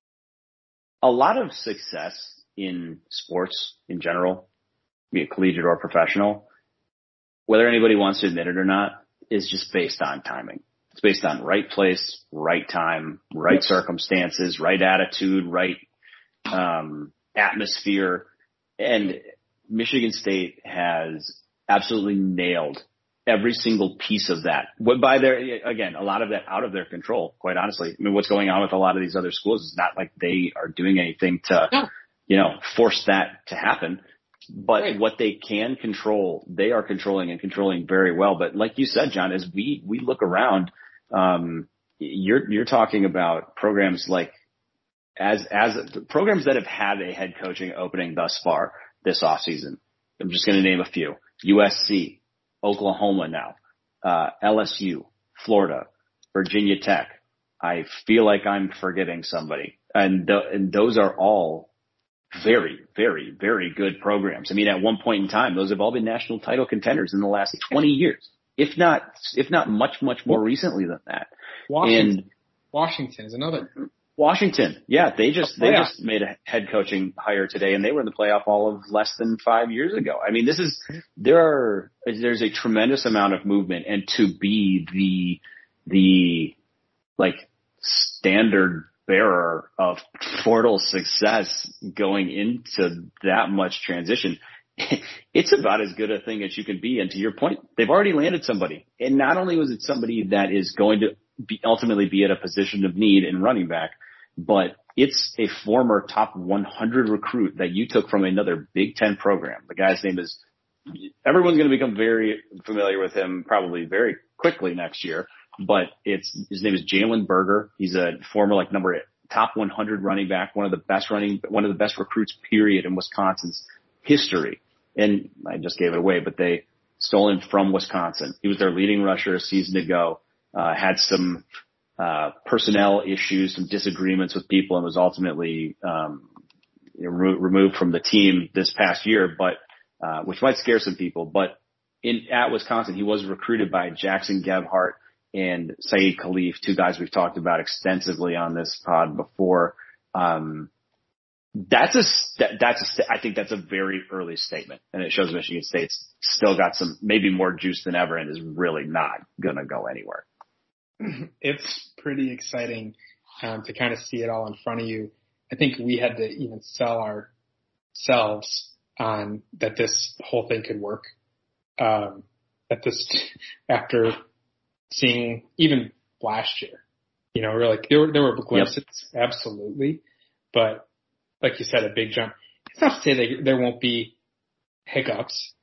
a lot of success in sports in general, be it collegiate or professional, whether anybody wants to admit it or not, is just based on timing. It's based on right place, right time, right circumstances, right attitude, right um, atmosphere. And Michigan State has absolutely nailed every single piece of that. What by their, again, a lot of that out of their control, quite honestly. I mean, what's going on with a lot of these other schools is not like they are doing anything to, no. you know, force that to happen. But right. what they can control, they are controlling and controlling very well. But like you said, John, as we, we look around, um, you're, you're talking about programs like as, as programs that have had a head coaching opening thus far this offseason. I'm just going to name a few: U S C, Oklahoma now, uh, L S U, Florida, Virginia Tech. I feel like I'm forgetting somebody, and th- and those are all very, very, very good programs. I mean, at one point in time, those have all been national title contenders in the last twenty years, if not, if not much, much more recently than that. Washington, and Washington is another. Washington, yeah, they just they just made a head coaching hire today, and they were in the playoff all of less than five years ago. I mean, this is there are there's a tremendous amount of movement, and to be the the like standard bearer of portal success going into that much transition, it's about as good a thing as you can be. And to your point, they've already landed somebody. And not only was it somebody that is going to be ultimately be at a position of need in running back, but it's a former top one hundred recruit that you took from another Big Ten program. The guy's name is, everyone's going to become very familiar with him probably very quickly next year, but it's, his name is Jalen Berger. He's a former like number top one hundred running back, one of the best running, one of the best recruits period in Wisconsin's history. And I just gave it away, but they stole him from Wisconsin. He was their leading rusher a season ago, uh, had some, uh, personnel issues, some disagreements with people, and was ultimately, um, you know, re- removed from the team this past year, but, uh, which might scare some people. But in, at Wisconsin, he was recruited by Jackson Gebhardt and Saeed Khalif, two guys we've talked about extensively on this pod before. Um, That's a, that's a, I think that's a very early statement, and it shows Michigan State's still got some, maybe more juice than ever, and is really not going to go anywhere. It's pretty exciting um, to kind of see it all in front of you. I think we had to even sell ourselves on that this whole thing could work. Um, at this, after seeing even last year, you know, we're like, there were, there were glimpses, yep. Absolutely, but like you said, a big jump. It's not to say that there won't be hiccups.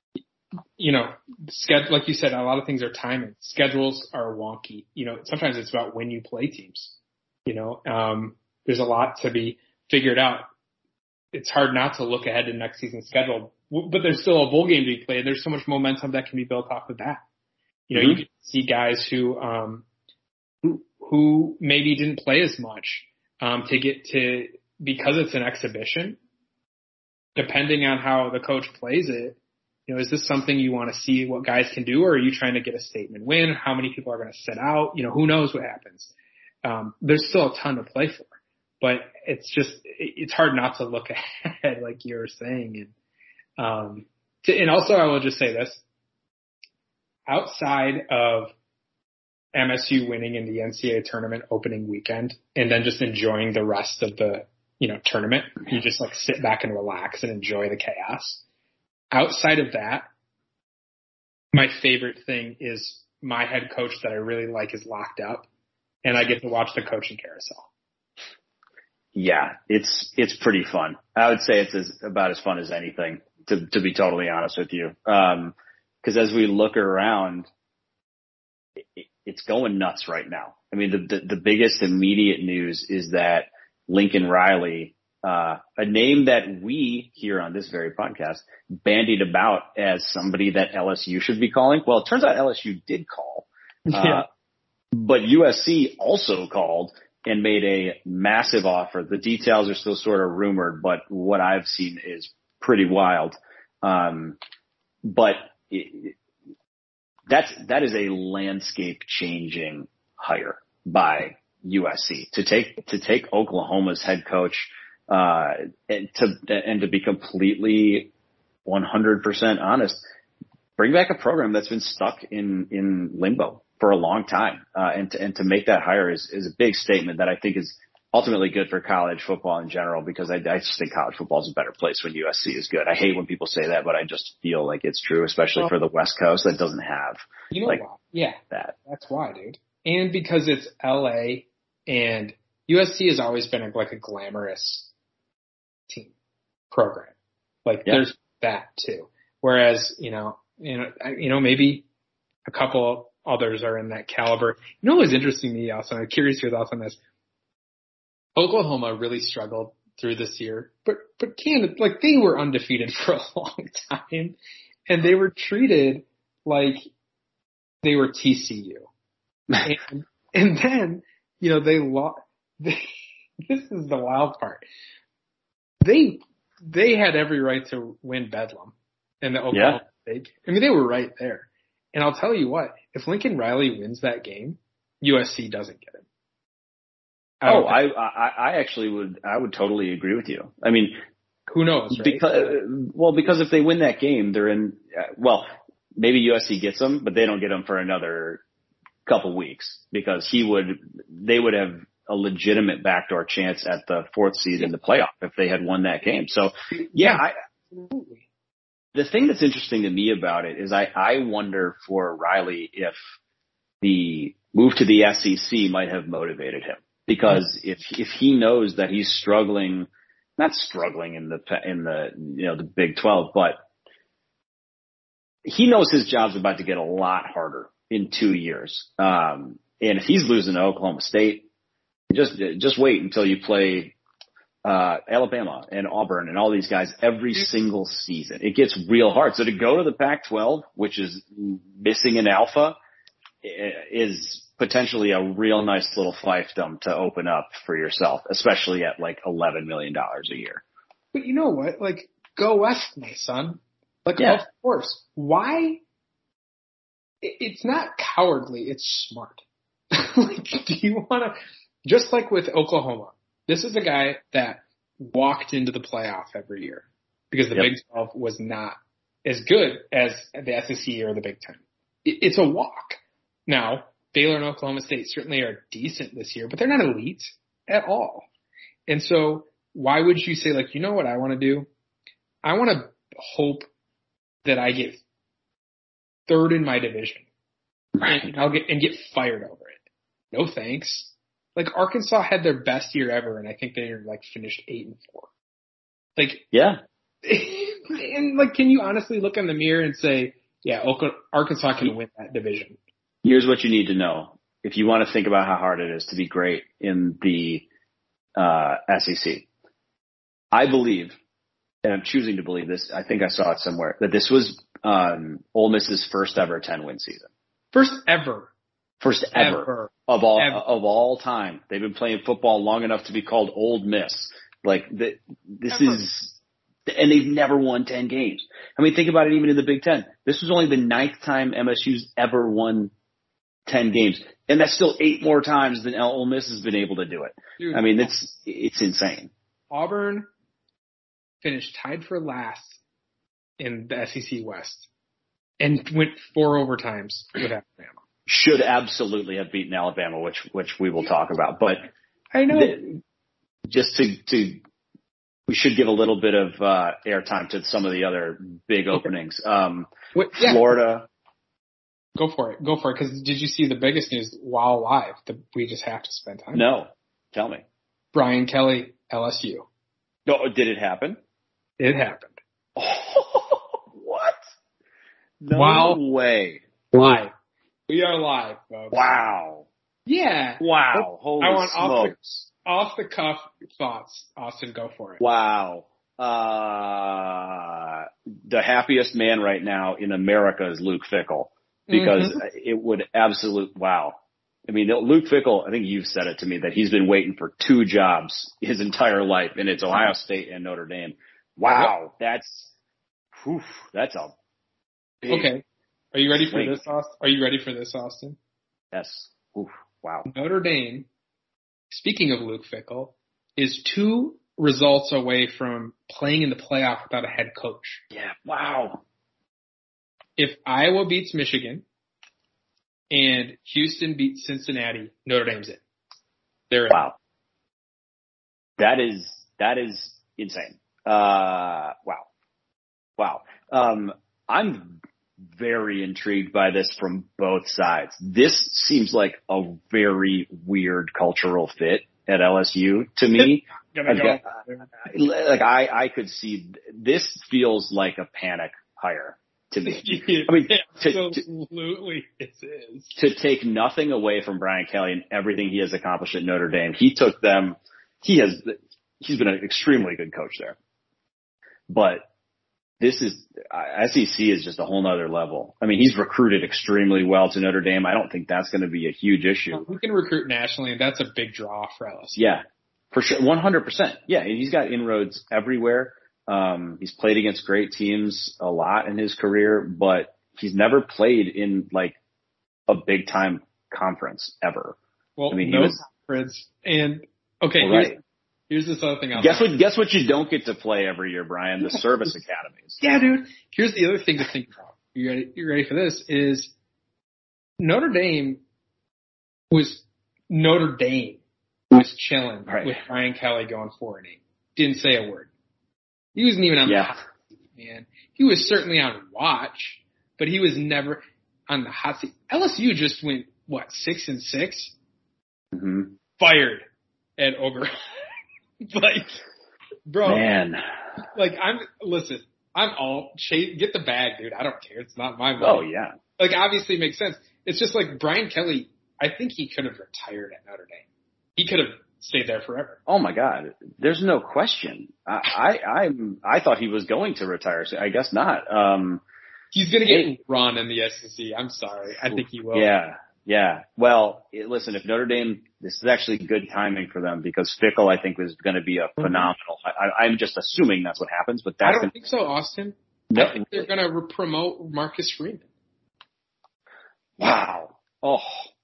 You know, sched- like you said, a lot of things are timing. Schedules are wonky. You know, sometimes it's about when you play teams. You know, um, there's a lot to be figured out. It's hard not to look ahead to next season's schedule, but there's still a bowl game to be played. There's so much momentum that can be built off of that. You know, mm-hmm. You can see guys who, um, who, who maybe didn't play as much, um, to get to, because it's an exhibition, depending on how the coach plays it, you know, is this something you want to see what guys can do, or are you trying to get a statement win? How many people are going to sit out? You know, who knows what happens? Um, there's still a ton to play for, but it's just, it's hard not to look ahead, like you were saying. And, um, to, and also I will just say this, outside of M S U winning in the N C double A tournament opening weekend, and then just enjoying the rest of the, you know, tournament, you just like sit back and relax and enjoy the chaos. Outside of that, my favorite thing is my head coach that I really like is locked up, and I get to watch the coaching carousel. Yeah, it's, it's pretty fun. I would say it's as, about as fun as anything, to, to be totally honest with you. Um, cause as we look around, it, it's going nuts right now. I mean, the, the, the biggest immediate news is that Lincoln Riley, uh, a name that we here on this very podcast bandied about as somebody that L S U should be calling. Well, it turns out L S U did call, uh, yeah. But U S C also called and made a massive offer. The details are still sort of rumored, but what I've seen is pretty wild. Um, but it, that's, that is a landscape changing hire by U S C to take, to take Oklahoma's head coach, uh, and to, and to be completely one hundred percent honest, bring back a program that's been stuck in, in limbo for a long time. Uh, and to, and to make that hire is, is a big statement that I think is ultimately good for college football in general, because I, I just think college football is a better place when U S C is good. I hate when people say that, but I just feel like it's true, especially for the West Coast that doesn't have, you know, like, why? Yeah, that. That's why, dude. And because it's L A, and U S C has always been a, like a glamorous team program. Like yeah. There's that too. Whereas, you know, you know, you know, maybe a couple others are in that caliber. You know, what was interesting to me also, I'm curious your thoughts on this. Oklahoma really struggled through this year, but, but Canada, like they were undefeated for a long time, and they were treated like they were T C U. and, and then, you know, they lost. This is the wild part. They they had every right to win Bedlam in the Oklahoma yeah. State. I mean, they were right there. And I'll tell you what, if Lincoln Riley wins that game, U S C doesn't get it. I oh, I, I I actually would I would totally agree with you. I mean, who knows? Right? Because well, because if they win that game, they're in. Uh, well, maybe U S C gets them, but they don't get them for another couple weeks, because he would they would have a legitimate backdoor chance at the fourth seed in the playoff if they had won that game. So yeah, I, the thing that's interesting to me about it is I, I wonder for Riley if the move to the S E C might have motivated him. because if if he knows that he's struggling, not struggling in the in the you know the Big twelve, but he knows his job's about to get a lot harder in two years. Um, and if he's losing to Oklahoma State, just just wait until you play uh, Alabama and Auburn and all these guys every single season. It gets real hard. So to go to the Pac twelve, which is missing an alpha, is potentially a real nice little fiefdom to open up for yourself, especially at like eleven million dollars a year. But you know what? Like, go West, my son. Like, yeah. Of course. Why? It's not cowardly. It's smart. Like, do you want to, just like with Oklahoma, this is a guy that walked into the playoff every year because the yep. Big twelve was not as good as the S E C or the Big Ten. It's a walk. Now, Baylor and Oklahoma State certainly are decent this year, but they're not elite at all. And so why would you say, like, you know what I want to do? I want to hope that I get third in my division. Right. And I'll get and get fired over it. No thanks. Like, Arkansas had their best year ever, and I think they like finished eight and four. Like, yeah. And like, can you honestly look in the mirror and say, yeah, Arkansas can win that division? Here's what you need to know. If you want to think about how hard it is to be great in the uh, S E C, I believe, and I'm choosing to believe this, I think I saw it somewhere, that this was um, Ole Miss's first ever ten-win season. First ever. First ever, ever. of all ever. of all time. They've been playing football long enough to be called Old Miss. Like the, this ever. is, and they've never won ten games. I mean, think about it. Even in the Big Ten, this was only the ninth time M S U's ever won ten games, and that's still eight more times than Ole Miss has been able to do it. Dude, I mean, it's it's insane. Auburn finished tied for last in the S E C West and went four overtimes with Alabama. Should absolutely have beaten Alabama, which which we will talk about. But I know the, just to to we should give a little bit of uh, airtime to some of the other big openings. Um, Wait, yeah. Florida. Go for it. Go for it. Because did you see the biggest news while live that we just have to spend time? No. Tell me. Brian Kelly, L S U. No, did it happen? It happened. Oh, what? No wow. way. Live. We are live, folks. Wow. Yeah. Wow. Holy I want smokes. Off the, off the cuff thoughts. Austin, go for it. Wow. Uh, the happiest man right now in America is Luke Fickell. Because mm-hmm. it would absolute wow. I mean, Luke Fickell, I think you've said it to me that he's been waiting for two jobs his entire life, and it's Ohio State and Notre Dame. Wow, that's whew, that's a big okay. Are you ready swing. for this, Austin? Are you ready for this, Austin? Yes. Oof, wow. Notre Dame, speaking of Luke Fickell, is two results away from playing in the playoff without a head coach. Yeah. Wow. If Iowa beats Michigan and Houston beats Cincinnati, Notre Dame's in. They're in. Wow. That is, that is insane. Uh, wow. Wow. Um, I'm very intrigued by this from both sides. This seems like a very weird cultural fit at L S U to me. Gonna go. Like, like I, I could see this feels like a panic hire to me. I mean, to, absolutely to, it is. To take nothing away from Brian Kelly and everything he has accomplished at Notre Dame, he took them. He has. He's been an extremely good coach there. But this is S E C is just a whole nother level. I mean, he's recruited extremely well to Notre Dame. I don't think that's going to be a huge issue. We can recruit nationally, and that's a big draw for L S U. Yeah, for sure, one hundred percent. Yeah, he's got inroads everywhere. Um, he's played against great teams a lot in his career, but he's never played in like a big time conference ever. Well, I mean, no he was, conference. And okay, well, here's, right. here's this other thing. I'll guess what? Guess what? You don't get to play every year, Brian. The service academies. Yeah, dude. Here's the other thing to think about. You ready? You ready for this? Is Notre Dame was Notre Dame was chilling right. with Brian Kelly going four and eight. Didn't say a word. He wasn't even on yeah. the hot seat, man. He was certainly on watch, but he was never on the hot seat. L S U just went, what, six and six? Mm-hmm. Fired. and over. Like, bro, Man. like I'm, listen, I'm all, chase, get the bag, dude. I don't care. It's not my money. Oh, yeah. Like, obviously it makes sense. It's just like Brian Kelly, I think he could have retired at Notre Dame. He could have stayed there forever. Oh my God. There's no question. I, I, I'm, I thought he was going to retire. So I guess not. Um, He's going to get run in the S E C. I'm sorry. I think he will. Yeah. Yeah. Well, it, listen, if Notre Dame, this is actually good timing for them because Fickle, I think, was going to be a phenomenal. I, I'm just assuming that's what happens, but that's I don't gonna, think so, Austin. No. I think they're going to re- promote Marcus Freeman. Wow. Oh,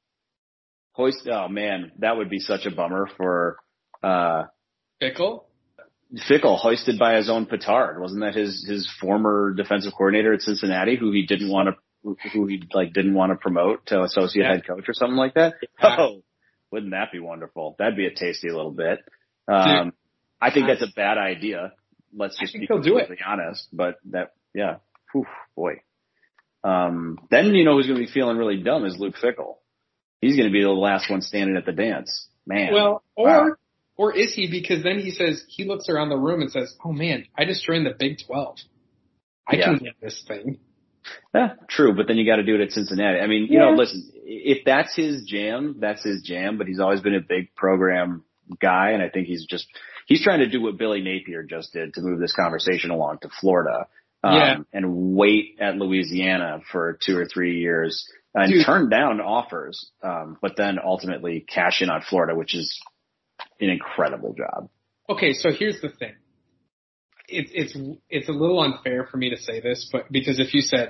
hoist. Oh man, that would be such a bummer for, uh, Fickle? Fickle, hoisted by his own petard. Wasn't that his, his former defensive coordinator at Cincinnati who he didn't want to, who he like didn't want to promote to associate yeah. head coach or something like that? Yeah. Oh, wouldn't that be wonderful? That'd be a tasty little bit. Um, Dude, I think that's a bad idea. Let's just be completely honest, but that, yeah, whew, boy. Um, then you know who's going to be feeling really dumb is Luke Fickle. He's going to be the last one standing at the dance. Man. Well, or, wow. or is he? Because then he says, he looks around the room and says, oh man, I just joined the Big twelve. I yeah. can get this thing. Yeah, true, but then you got to do it at Cincinnati. I mean, you yeah. know, listen, if that's his jam, that's his jam, but he's always been a big program guy, and I think he's just, he's trying to do what Billy Napier just did to move this conversation along to Florida, um, yeah. and wait at Louisiana for two or three years and Dude. turn down offers, um, but then ultimately cash in on Florida, which is an incredible job. Okay, so here's the thing. It's it's it's a little unfair for me to say this, but because if you said,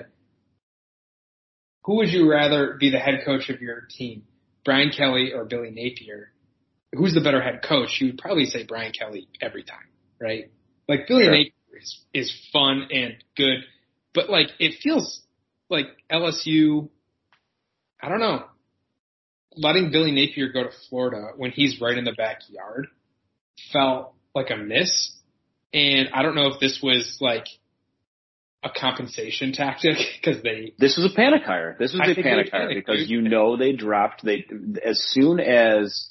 who would you rather be the head coach of your team, Brian Kelly or Billy Napier? Who's the better head coach? You would probably say Brian Kelly every time, right? Like Billy sure. Napier is, is fun and good, but like it feels like L S U. I don't know. Letting Billy Napier go to Florida when he's right in the backyard felt like a miss. And I don't know if this was like a compensation tactic because they. This was a panic hire. This was I a panic hire because dude. you know they dropped they as soon as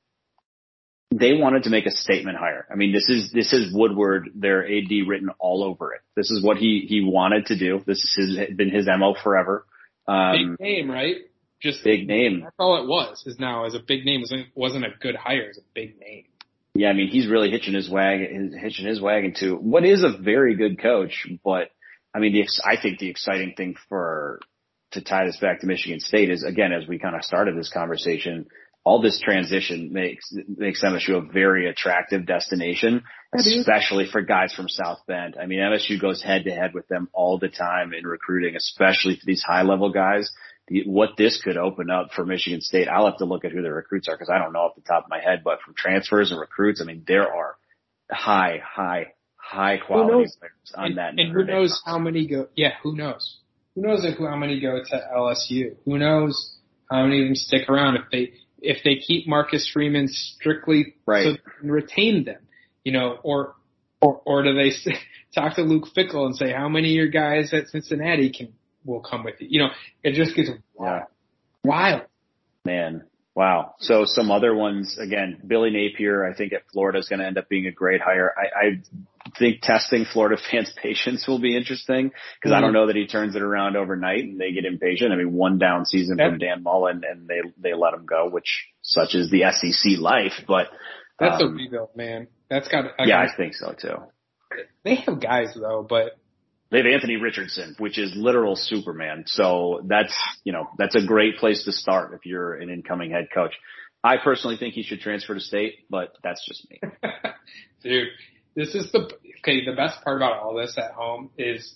they wanted to make a statement hire. I mean, this is this is Woodward, their A D, written all over it. This is what he he wanted to do. This has been his M O forever. Um, big name, right? Just big name. That's all it was. Is now as a big name wasn't wasn't a good hire. It was a big name. Yeah, I mean, he's really hitching his wagon, hitching his wagon to what is a very good coach. But I mean, the, I think the exciting thing for, to tie this back to Michigan State is, again, as we kind of started this conversation, all this transition makes, makes M S U a very attractive destination, especially for guys from South Bend. I mean, M S U goes head to head with them all the time in recruiting, especially for these high level guys. The, what this could open up for Michigan State, I'll have to look at who the recruits are because I don't know off the top of my head, but from transfers and recruits, I mean, there are high, high, high quality players on and, that. And who knows roster. how many go, yeah, who knows? Who knows who, how many go to L S U? Who knows how many of them stick around if they, if they keep Marcus Freeman strictly right. so they can retain them, you know, or, or, or do they talk to Luke Fickle and say, how many of your guys at Cincinnati can, will come with you. You know, it just gets wild. Yeah. wild. Man, wow. So some other ones, again, Billy Napier, I think at Florida is going to end up being a great hire. I, I think testing Florida fans' patience will be interesting because mm-hmm. I don't know that he turns it around overnight and they get impatient. I mean, one down season yep. from Dan Mullen and they, they let him go, which such is the S E C life, but. That's um, a um, rebuild, man. That's got I Yeah, gotta, I think so too. They have guys though, but. They have Anthony Richardson, which is literal Superman. So that's, you know, that's a great place to start if you're an incoming head coach. I personally think he should transfer to State, but that's just me. Dude, this is the, okay, the best part about all this at home is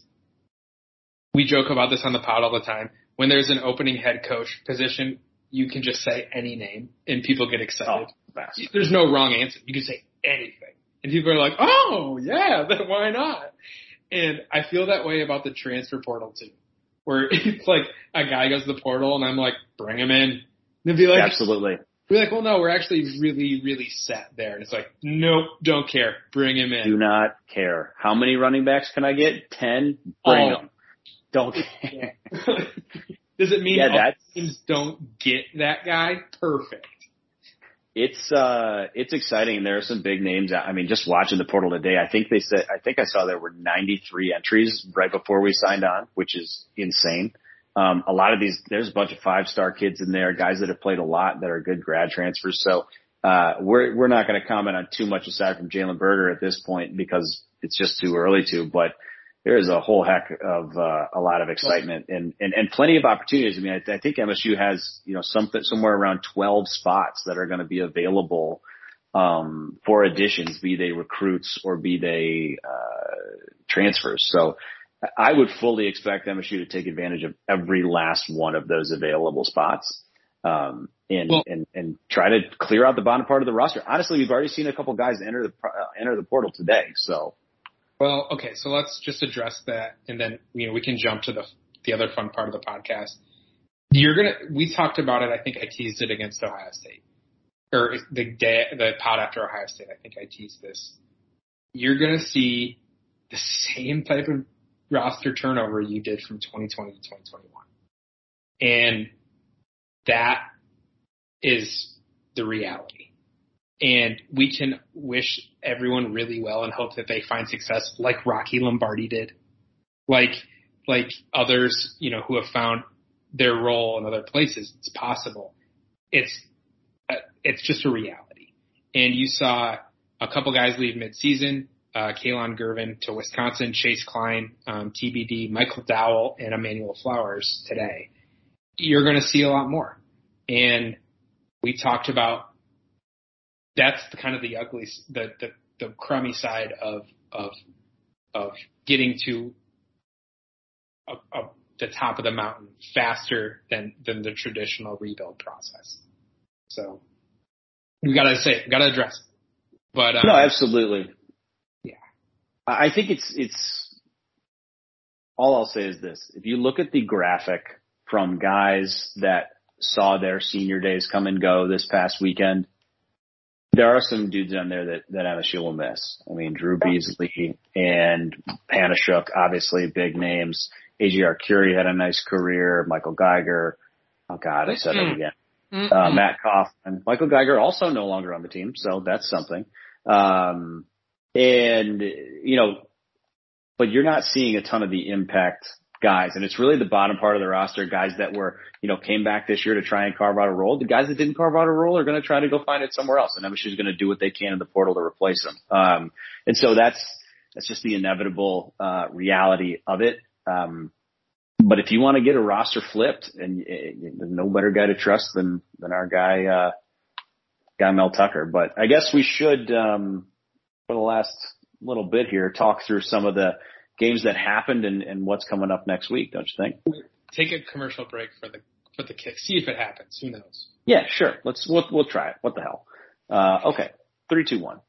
we joke about this on the pod all the time. When there's an opening head coach position, you can just say any name and people get excited. Oh, best. There's no wrong answer. You can say anything. And people are like, oh, yeah, then why not? And I feel that way about the transfer portal too, where it's like a guy goes to the portal and I'm like, bring him in. And they'd be like, absolutely. We're like, well, no, we're actually really, really set there. And it's like, nope, don't care. Bring him in. Do not care. How many running backs can I get? Ten? Bring oh. them. Don't care. Does it mean yeah, all teams don't get that guy? Perfect. it's uh, it's exciting. There are some big names. I mean, just watching the portal today, I think they said, I think I saw there were ninety-three entries right before we signed on, which is insane. Um, a lot of these, there's a bunch of five-star kids in there, guys that have played a lot that are good grad transfers. So, uh, we're, we're not going to comment on too much aside from Jalen Berger at this point because it's just too early to, but there is a whole heck of, uh, a lot of excitement and, and, and plenty of opportunities. I mean, I, I think M S U has, you know, something, somewhere around twelve spots that are going to be available, um, for additions, be they recruits or be they, uh, transfers. So, I would fully expect M S U to take advantage of every last one of those available spots, um, and, well, and, and try to clear out the bottom part of the roster. Honestly, we've already seen a couple guys enter the, uh, enter the portal today. So, well, okay. So let's just address that. And then, you know, we can jump to the, the other fun part of the podcast. You're going to, we talked about it. I think I teased it against Ohio State or the day, the pod after Ohio State. I think I teased this. You're going to see the same type of roster turnover you did from twenty twenty to twenty twenty-one. And that is the reality. And we can wish everyone really well and hope that they find success like Rocky Lombardi did. Like, like others, you know, who have found their role in other places. It's possible. It's, uh, it's just a reality. And you saw a couple guys leave midseason. Uh, Kalon Gervin to Wisconsin, Chase Klein, um, T B D, Michael Dowell, and Emmanuel Flowers today. You're going to see a lot more. And we talked about that's the kind of the ugly, the, the, the crummy side of, of, of getting to a, a, the top of the mountain faster than, than the traditional rebuild process. So we got to say it, we got to address it. But, um, no, absolutely. Yeah. I think it's, it's, all I'll say is this. If you look at the graphic from guys that saw their senior days come and go this past weekend, there are some dudes on there that, that M S U will miss. I mean, Drew Beasley and Panashuk, obviously big names. A J R Curie had a nice career. Michael Geiger. Oh God, I said it again. Uh, Matt Kaufman. Michael Geiger also no longer on the team. So that's something. Um, and you know, but you're not seeing a ton of the impact guys. And it's really the bottom part of the roster, guys that were, you know, came back this year to try and carve out a role. The guys that didn't carve out a role are going to try to go find it somewhere else. And M S U is going to do what they can in the portal to replace them. Um, and so that's, that's just the inevitable, uh, reality of it. Um, but if you want to get a roster flipped, and uh, there's no better guy to trust than, than our guy, uh, guy Mel Tucker. But I guess we should, um, for the last little bit here, talk through some of the games that happened and, and what's coming up next week, don't you think? Take a commercial break for the for the kick. See if it happens. Who knows? Yeah, sure. Let's we'll we'll try it. What the hell? Uh, okay, three, two, one,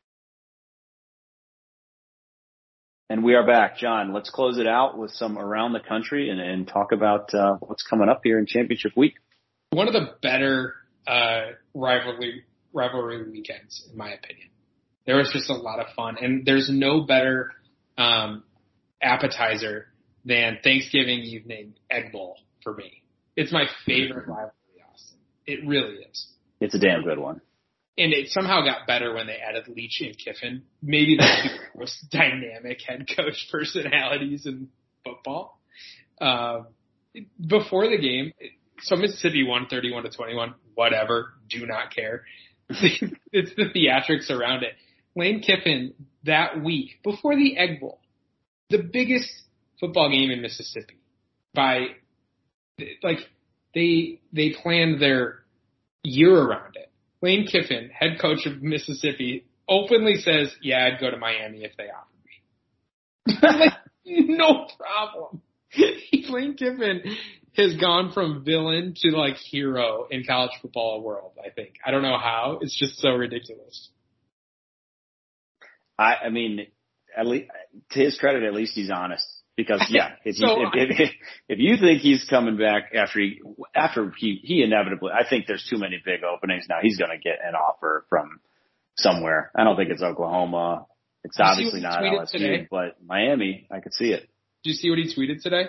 and we are back, John. Let's close it out with some around the country and, and talk about uh, what's coming up here in championship week. One of the better uh, rivalry rivalry weekends, in my opinion. There was just a lot of fun, and there's no better um, appetizer than Thanksgiving evening Egg Bowl for me. It's my favorite rivalry, Austin. It really is. It's a damn good one. And it somehow got better when they added Leach and Kiffin. Maybe the two most dynamic head coach personalities in football. Uh, before the game, so Mississippi won thirty-one to twenty-one. Whatever. Do not care. It's the theatrics around it. Lane Kiffin that week before the Egg Bowl, the biggest football game in Mississippi by like they, they planned their year around it. Lane Kiffin, head coach of Mississippi, openly says, yeah, I'd go to Miami if they offered me. Like, no problem. Lane Kiffin has gone from villain to like hero in college football world, I think. I don't know how. It's just so ridiculous. I, I mean, at least to his credit, at least he's honest. Because yeah, if, so, you, if, if if you think he's coming back after he after he he inevitably, I think there's too many big openings now. He's going to get an offer from somewhere. I don't think it's Oklahoma. It's obviously not L S U, today? But Miami. I could see it. Did you see what he tweeted today?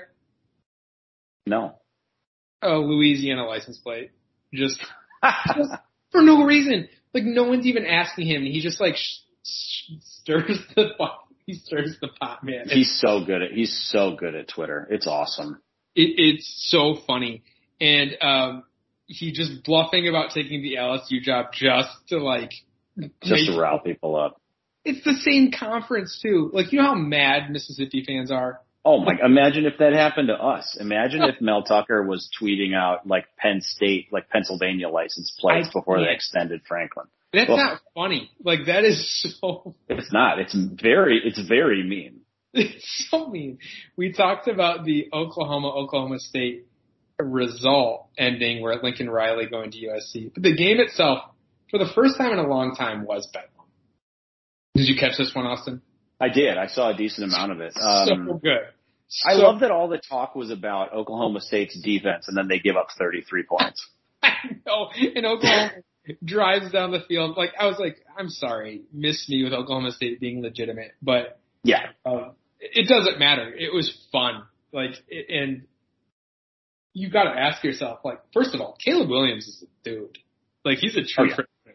No. Oh, Louisiana license plate. Just, just for no reason. Like no one's even asking him. And he just like sh- sh- stirs the pot. He stirs the pot, man. It's, he's so good at he's so good at Twitter. It's awesome. It, it's so funny, and um, he just bluffing about taking the L S U job just to like just to rile people up. It's the same conference too. Like you know how mad Mississippi fans are. Oh my! Imagine if that happened to us. Imagine if Mel Tucker was tweeting out like Penn State, like Pennsylvania license plates I before can't. they extended Franklin. That's well, not funny. Like that is so. It's not. It's very. It's very mean. It's so mean. We talked about the Oklahoma Oklahoma State result ending where Lincoln Riley going to U S C, but the game itself, for the first time in a long time, was bedlam. Did you catch this one, Austin? I did. I saw a decent amount of it. Um, so good. So, I love that all the talk was about Oklahoma State's defense, and then they give up thirty-three points. I know. And Oklahoma drives down the field. Like I was like, I'm sorry, miss me with Oklahoma State being legitimate, but yeah, um, it doesn't matter. It was fun. Like, it, and you got to ask yourself, like, first of all, Caleb Williams is a dude. Like, he's a true. Oh, yeah.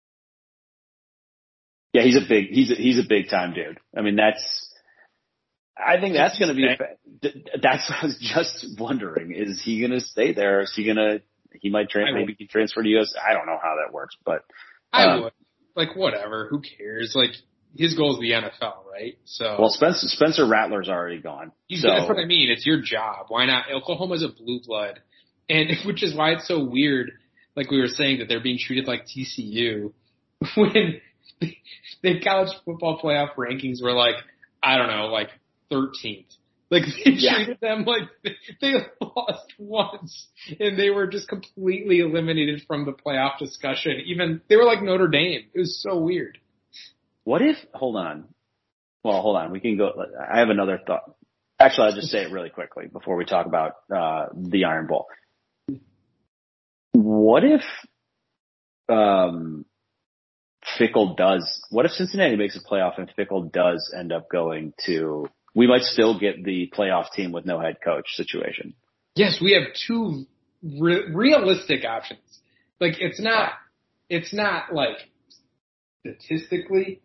yeah, he's a big. He's a, he's a big time dude. I mean, that's. I think that's going to be, a, that's what I was just wondering. Is he going to stay there? Is he going to, he might tra- maybe he transfer to U S. I don't know how that works, but. Um, I would. Like, whatever. Who cares? Like, his goal is the N F L, right? So. Well, Spencer, Spencer Rattler's already gone. You, so. That's what I mean. It's your job. Why not? Oklahoma's a blue blood. And which is why it's so weird, like we were saying, that they're being treated like T C U when the college football playoff rankings were like, I don't know, like, thirteenth. Like they yeah. treated them like they lost once and they were just completely eliminated from the playoff discussion. Even they were like Notre Dame. It was so weird. What if, hold on. Well, hold on. We can go. I have another thought. Actually, I'll just say it really quickly before we talk about, uh, the Iron Bowl. What if, um, Fickle does, what if Cincinnati makes a playoff and Fickle does end up going to, we might still get the playoff team with no head coach situation. Yes, we have two re- realistic options. Like it's not, it's not like statistically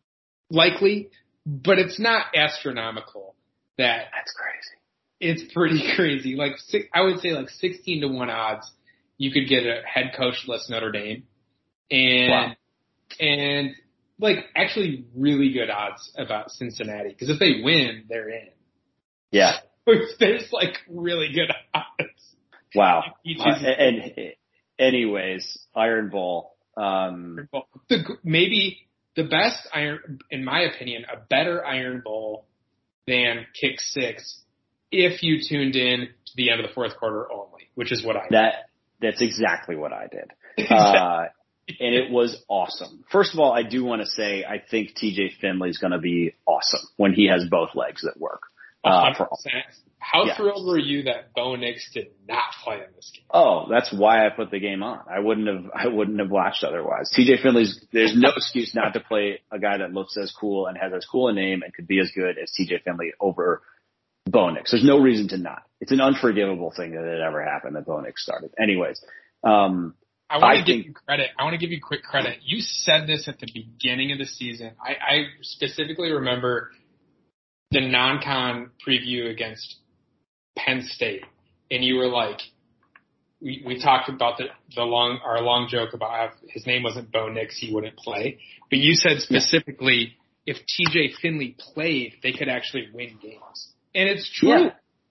likely, but it's not astronomical. That that's crazy. It's pretty crazy. Like I would say, like sixteen to one odds, you could get a head coachless Notre Dame, and wow. and. Like, actually really good odds about Cincinnati. Because if they win, they're in. Yeah. There's, like, really good odds. Wow. Uh, and, and anyways, Iron Bowl. Um, the, maybe the best Iron, in my opinion, a better Iron Bowl than Kick Six if you tuned in to the end of the fourth quarter only, which is what I did. That, that's exactly what I did. Uh, And it was awesome. First of all, I do want to say I think T J Finley is going to be awesome when he has both legs that work. Uh, for all. How yeah. thrilled were you that Bo Nix did not play in this game? Oh, that's why I put the game on. I wouldn't have. I wouldn't have watched otherwise. T J Finley's. There's no excuse not to play a guy that looks as cool and has as cool a name and could be as good as T J Finley over Bo Nix. There's no reason to not. It's an unforgivable thing that it ever happened that Bo Nix started. Anyways. Um, I want to I give think, you credit. I want to give you quick credit. You said this at the beginning of the season. I, I specifically remember the non-con preview against Penn State, and you were like, we, we talked about the, the long, our long joke about how if his name wasn't Bo Nix, he wouldn't play. But you said specifically yeah. if T J Finley played, they could actually win games. And it's true. Yeah.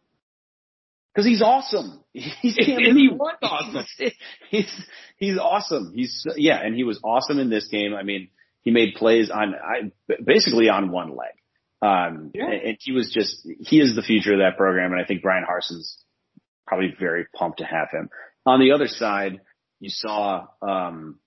Cause he's awesome. He's, and he was awesome. He's, he's, he's awesome. He's, yeah, and he was awesome in this game. I mean, he made plays on, I, basically on one leg. Um, yeah. and, and he was just, he is the future of that program. And I think Brian Harson's probably very pumped to have him. On the other side, you saw, um,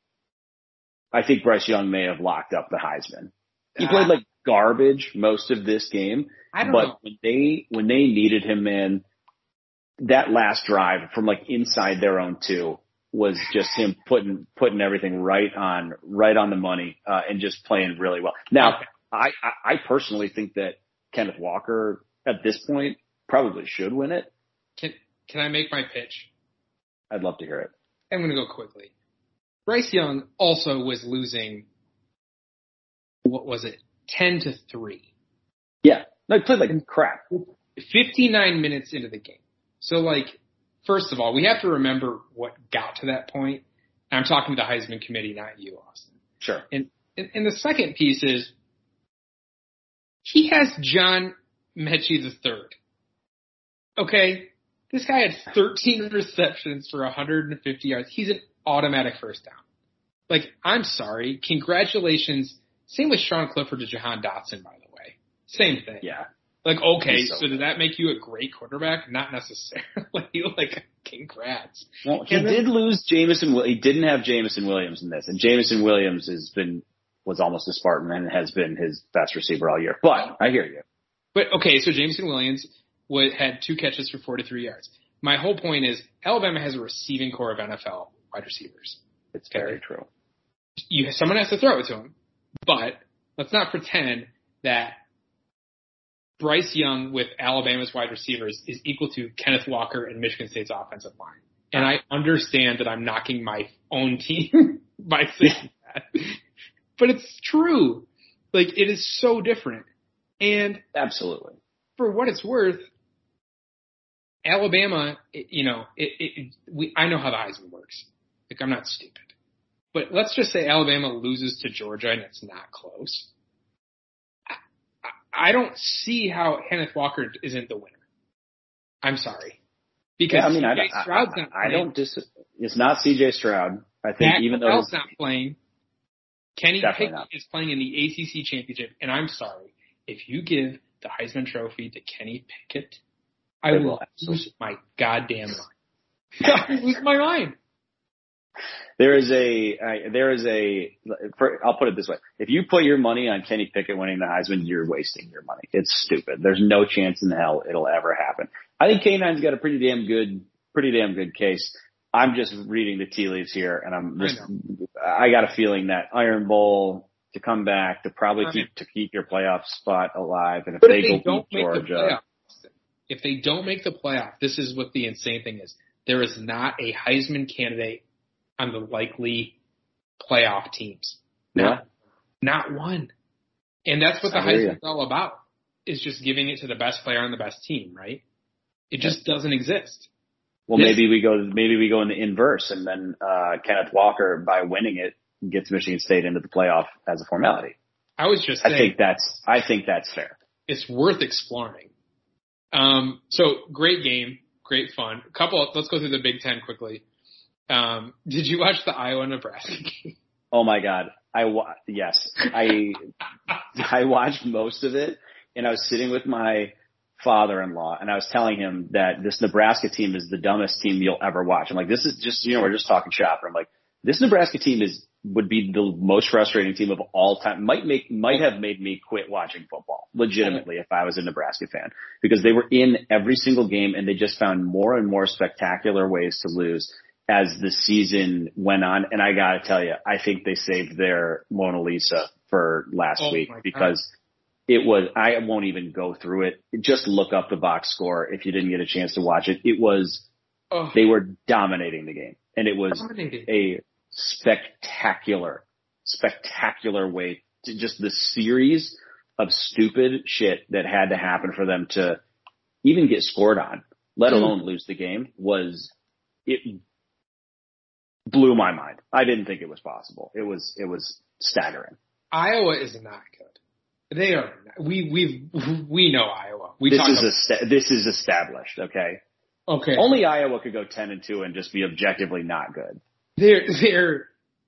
I think Bryce Young may have locked up the Heisman. He played like garbage most of this game, I don't but know. when they, when they needed him, man, that last drive from like inside their own two was just him putting, putting everything right on, right on the money, uh, and just playing really well. Now, okay. I, I personally think that Kenneth Walker at this point probably should win it. Can, can I make my pitch? I'd love to hear it. I'm going to go quickly. Bryce Young also was losing, what was it, ten to three. Yeah. No, he played like crap. fifty-nine minutes into the game. So, like, first of all, we have to remember what got to that point. I'm talking to the Heisman Committee, not you, Austin. Sure. And, and, and the second piece is he has John Mechie the third. Okay? This guy had thirteen receptions for one hundred fifty yards. He's an automatic first down. Like, I'm sorry. Congratulations. Same with Sean Clifford to Jahan Dotson, by the way. Same thing. Yeah. Like, okay, so, so does that make you a great quarterback? Not necessarily. Like, congrats. Well, he and did then, lose Jameson. He didn't have Jameson Williams in this, and Jameson Williams has been was almost a Spartan and has been his best receiver all year. But I hear you. But okay, so Jameson Williams would, had two catches for forty-three yards. My whole point is Alabama has a receiving core of N F L wide receivers. It's very true. You someone has to throw it to him, but let's not pretend that Bryce Young with Alabama's wide receivers is equal to Kenneth Walker and Michigan State's offensive line. And I understand that I'm knocking my own team by saying that. But it's true. Like, it is so different. And absolutely, for what it's worth, Alabama, you know, it, it, we, I know how the Heisman works. Like, I'm not stupid. But let's just say Alabama loses to Georgia and it's not close. I don't see how Kenneth Walker isn't the winner. I'm sorry. Because yeah, I mean, C J I, Stroud's I, not I, playing. I don't dis. It's not C J Stroud. I think Matt even Corral's though not playing. Kenny Definitely Pickett not. is playing in the A C C championship, and I'm sorry. If you give the Heisman Trophy to Kenny Pickett, I They will will. lose my goddamn mind. I will lose my mind. There is a, I, there is a, for, I'll put it this way. If you put your money on Kenny Pickett winning the Heisman, you're wasting your money. It's stupid. There's no chance in hell it'll ever happen. I think K nine's got a pretty damn good, pretty damn good case. I'm just reading the tea leaves here, and I'm just, I, I got a feeling that Iron Bowl to come back to probably I keep, mean, to keep your playoff spot alive. And if but they, if they go don't beat make the Georgia, playoff, if they don't make the playoff, this is what the insane thing is. There is not a Heisman candidate on the likely playoff teams. Not, yeah. not one. And that's what the Heisman is all about, is just giving it to the best player on the best team, right? It just yeah. doesn't exist. Well, this, maybe we go, maybe we go in the inverse, and then, uh, Kenneth Walker, by winning it, gets Michigan State into the playoff as a formality. I was just I saying. think that's, I think that's fair. It's worth exploring. Um, so great game, great fun. A couple, let's go through the Big Ten quickly. Um, did you watch the Iowa Nebraska game? Oh my God. I, wa- yes, I, I watched most of it, and I was sitting with my father-in-law, and I was telling him that this Nebraska team is the dumbest team you'll ever watch. I'm like, this is just, you know, we're just talking shop. I'm like, this Nebraska team is, would be the most frustrating team of all time. Might make, might have made me quit watching football, legitimately, if I was a Nebraska fan, because they were in every single game, and they just found more and more spectacular ways to lose as the season went on. And I gotta tell you, I think they saved their Mona Lisa for last oh week, because it was, I won't even go through it. Just look up the box score if you didn't get a chance to watch it. It was, oh. They were dominating the game, and it was dominating. a spectacular, spectacular way to just the series of stupid shit that had to happen for them to even get scored on, let alone lose the game, was, it blew my mind. I didn't think it was possible. It was, it was staggering. Iowa is not good. They are. We we we know Iowa. We this talk is about, a, this is established. Okay. Okay. Only Iowa could go ten and two and just be objectively not good. They're they're.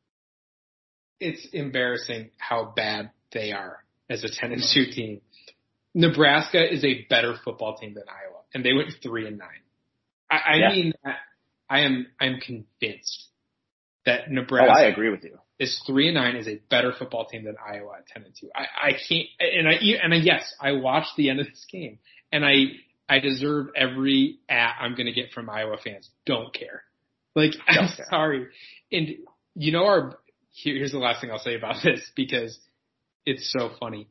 It's embarrassing how bad they are as a ten and two team. Nebraska is a better football team than Iowa, and they went three and nine. I, I yeah. mean, I am I'm convinced that Nebraska. Oh, I agree with you. Is three and nine is a better football team than Iowa at ten and two. I, I can't, and I, and I, yes, I watched the end of this game, and I, I deserve every at I'm going to get from Iowa fans. Don't care. Like, Don't I'm care. sorry. And you know, our, here, here's the last thing I'll say about this, because it's so funny.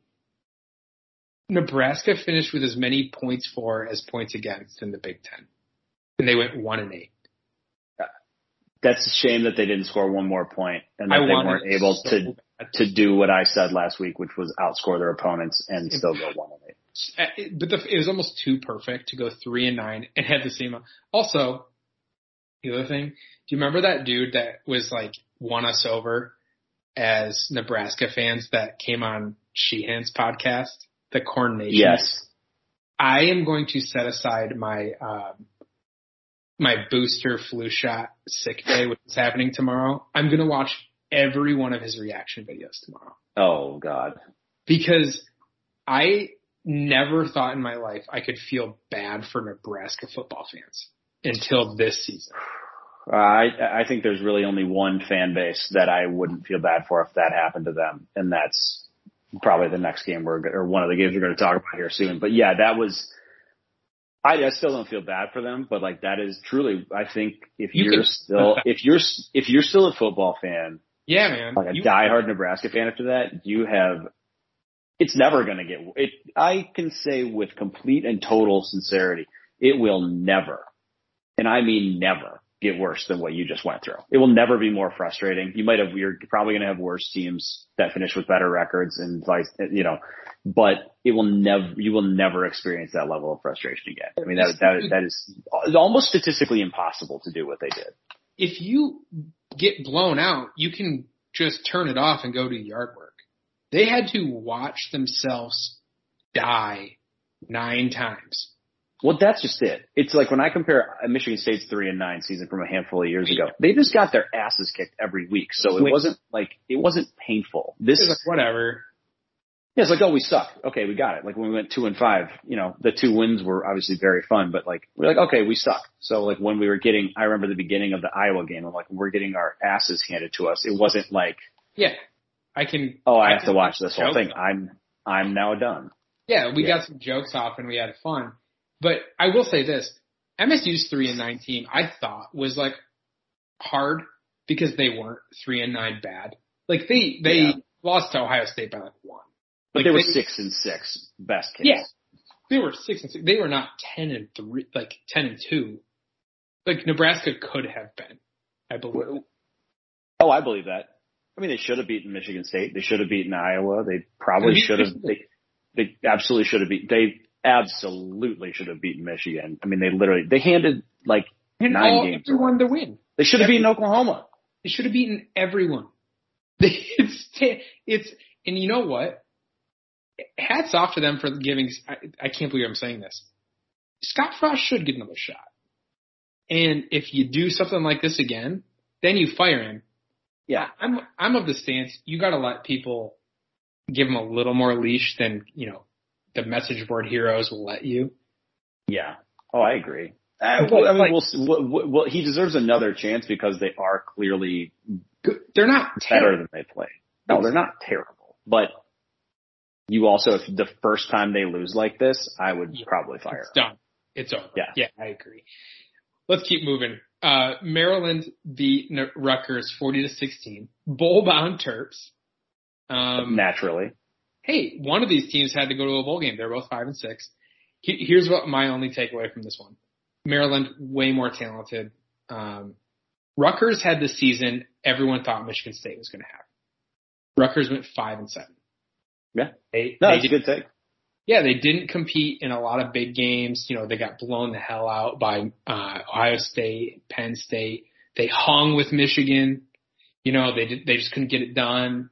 Nebraska finished with as many points for as points against in the Big Ten, and they went one and eight. That's a shame that they didn't score one more point and that I they wanted weren't able so to bad. to do what I said last week, which was outscore their opponents and still go one and eight. But the, it was almost too perfect to go three and nine and have the same. Also, the other thing, do you remember that dude that was like won us over as Nebraska fans that came on Sheehan's podcast, the Corn Nation? Yes. I am going to set aside my um, my booster flu shot sick day, which is happening tomorrow. I'm going to watch every one of his reaction videos tomorrow. Oh, God. Because I never thought in my life I could feel bad for Nebraska football fans until this season. Uh, I I think there's really only one fan base that I wouldn't feel bad for if that happened to them, and that's probably the next game we're or one of the games we're going to talk about here soon. But yeah, that was. I, I still don't feel bad for them, but like that is truly. I think if You you're can- still if you're if you're still a football fan, Yeah, man. like a You- diehard Nebraska fan after that, you have. It's never going to get. It. I can say with complete and total sincerity, it will never, and I mean never, get worse than what you just went through. It will never be more frustrating. You might have, you're probably going to have worse teams that finish with better records and like, you know, but it will never, you will never experience that level of frustration again. I mean, that, that, that is almost statistically impossible to do what they did. if you get blown out, you can just turn it off and go do yard work. They had to watch themselves die nine times. Well, that's just it. It's like when I compare Michigan State's three and nine season from a handful of years ago, they just got their asses kicked every week. So it wasn't like, it wasn't painful. This It's like, whatever. Yeah, it's like, oh, we suck. Okay, we got it. Like when we went two and five, you know, the two wins were obviously very fun, but like, we're like, okay, we suck. So like when we were getting, I remember the beginning of the Iowa game, I'm like, when we're getting our asses handed to us, it wasn't like, Yeah. I can. oh, I, I have can to watch this whole joke thing. off. I'm, I'm now done. Yeah, we Yeah. got some jokes off and we had fun. But I will say this, M S U's three and nine team, I thought was like hard because they weren't three and nine bad. Like they, they Yeah. lost to Ohio State by like one. But Like they were they- six and six, best case. Yeah. They were six and six. They were not ten and three, like ten and two. Like Nebraska could have been, I believe. Oh, I believe that. I mean, they should have beaten Michigan State. They should have beaten Iowa. They probably They beat should have. Michigan. They, they absolutely should have beaten. They absolutely should have beaten Michigan. I mean, they literally they handed like And nine all games. everyone away. to win. They should have beaten Oklahoma. They should have beaten everyone. It's it's and you know what? Hats off to them for giving. I, I can't believe I'm saying this. Scott Frost should get another shot. And if you do something like this again, then you fire him. Yeah, I'm I'm of the stance you got to let people give him a little more leash than you know the message board heroes will let you. yeah. Oh, I agree. I, But, I mean, like- we'll, we'll, we'll, he deserves another chance because they are clearly They're not better terrible. than they play. No, they're not terrible, but you also, if the first time they lose like this, I would Yeah. probably fire It's them. done. It's over. Yeah. Yeah, I agree. Let's keep moving. Uh, Maryland beat N- Rutgers forty to sixteen. Bowl bound Terps. Um, Naturally. hey, one of these teams had to go to a bowl game. They're both five and six. He- Here's what my only takeaway from this one. Maryland, way more talented. Um, Rutgers had the season everyone thought Michigan State was going to have. Rutgers went five and seven. Yeah. They, No, they that's a did- good take. yeah, they didn't compete in a lot of big games. You know, they got blown the hell out by uh, Ohio State, Penn State. They hung with Michigan. You know, they did, they just couldn't get it done.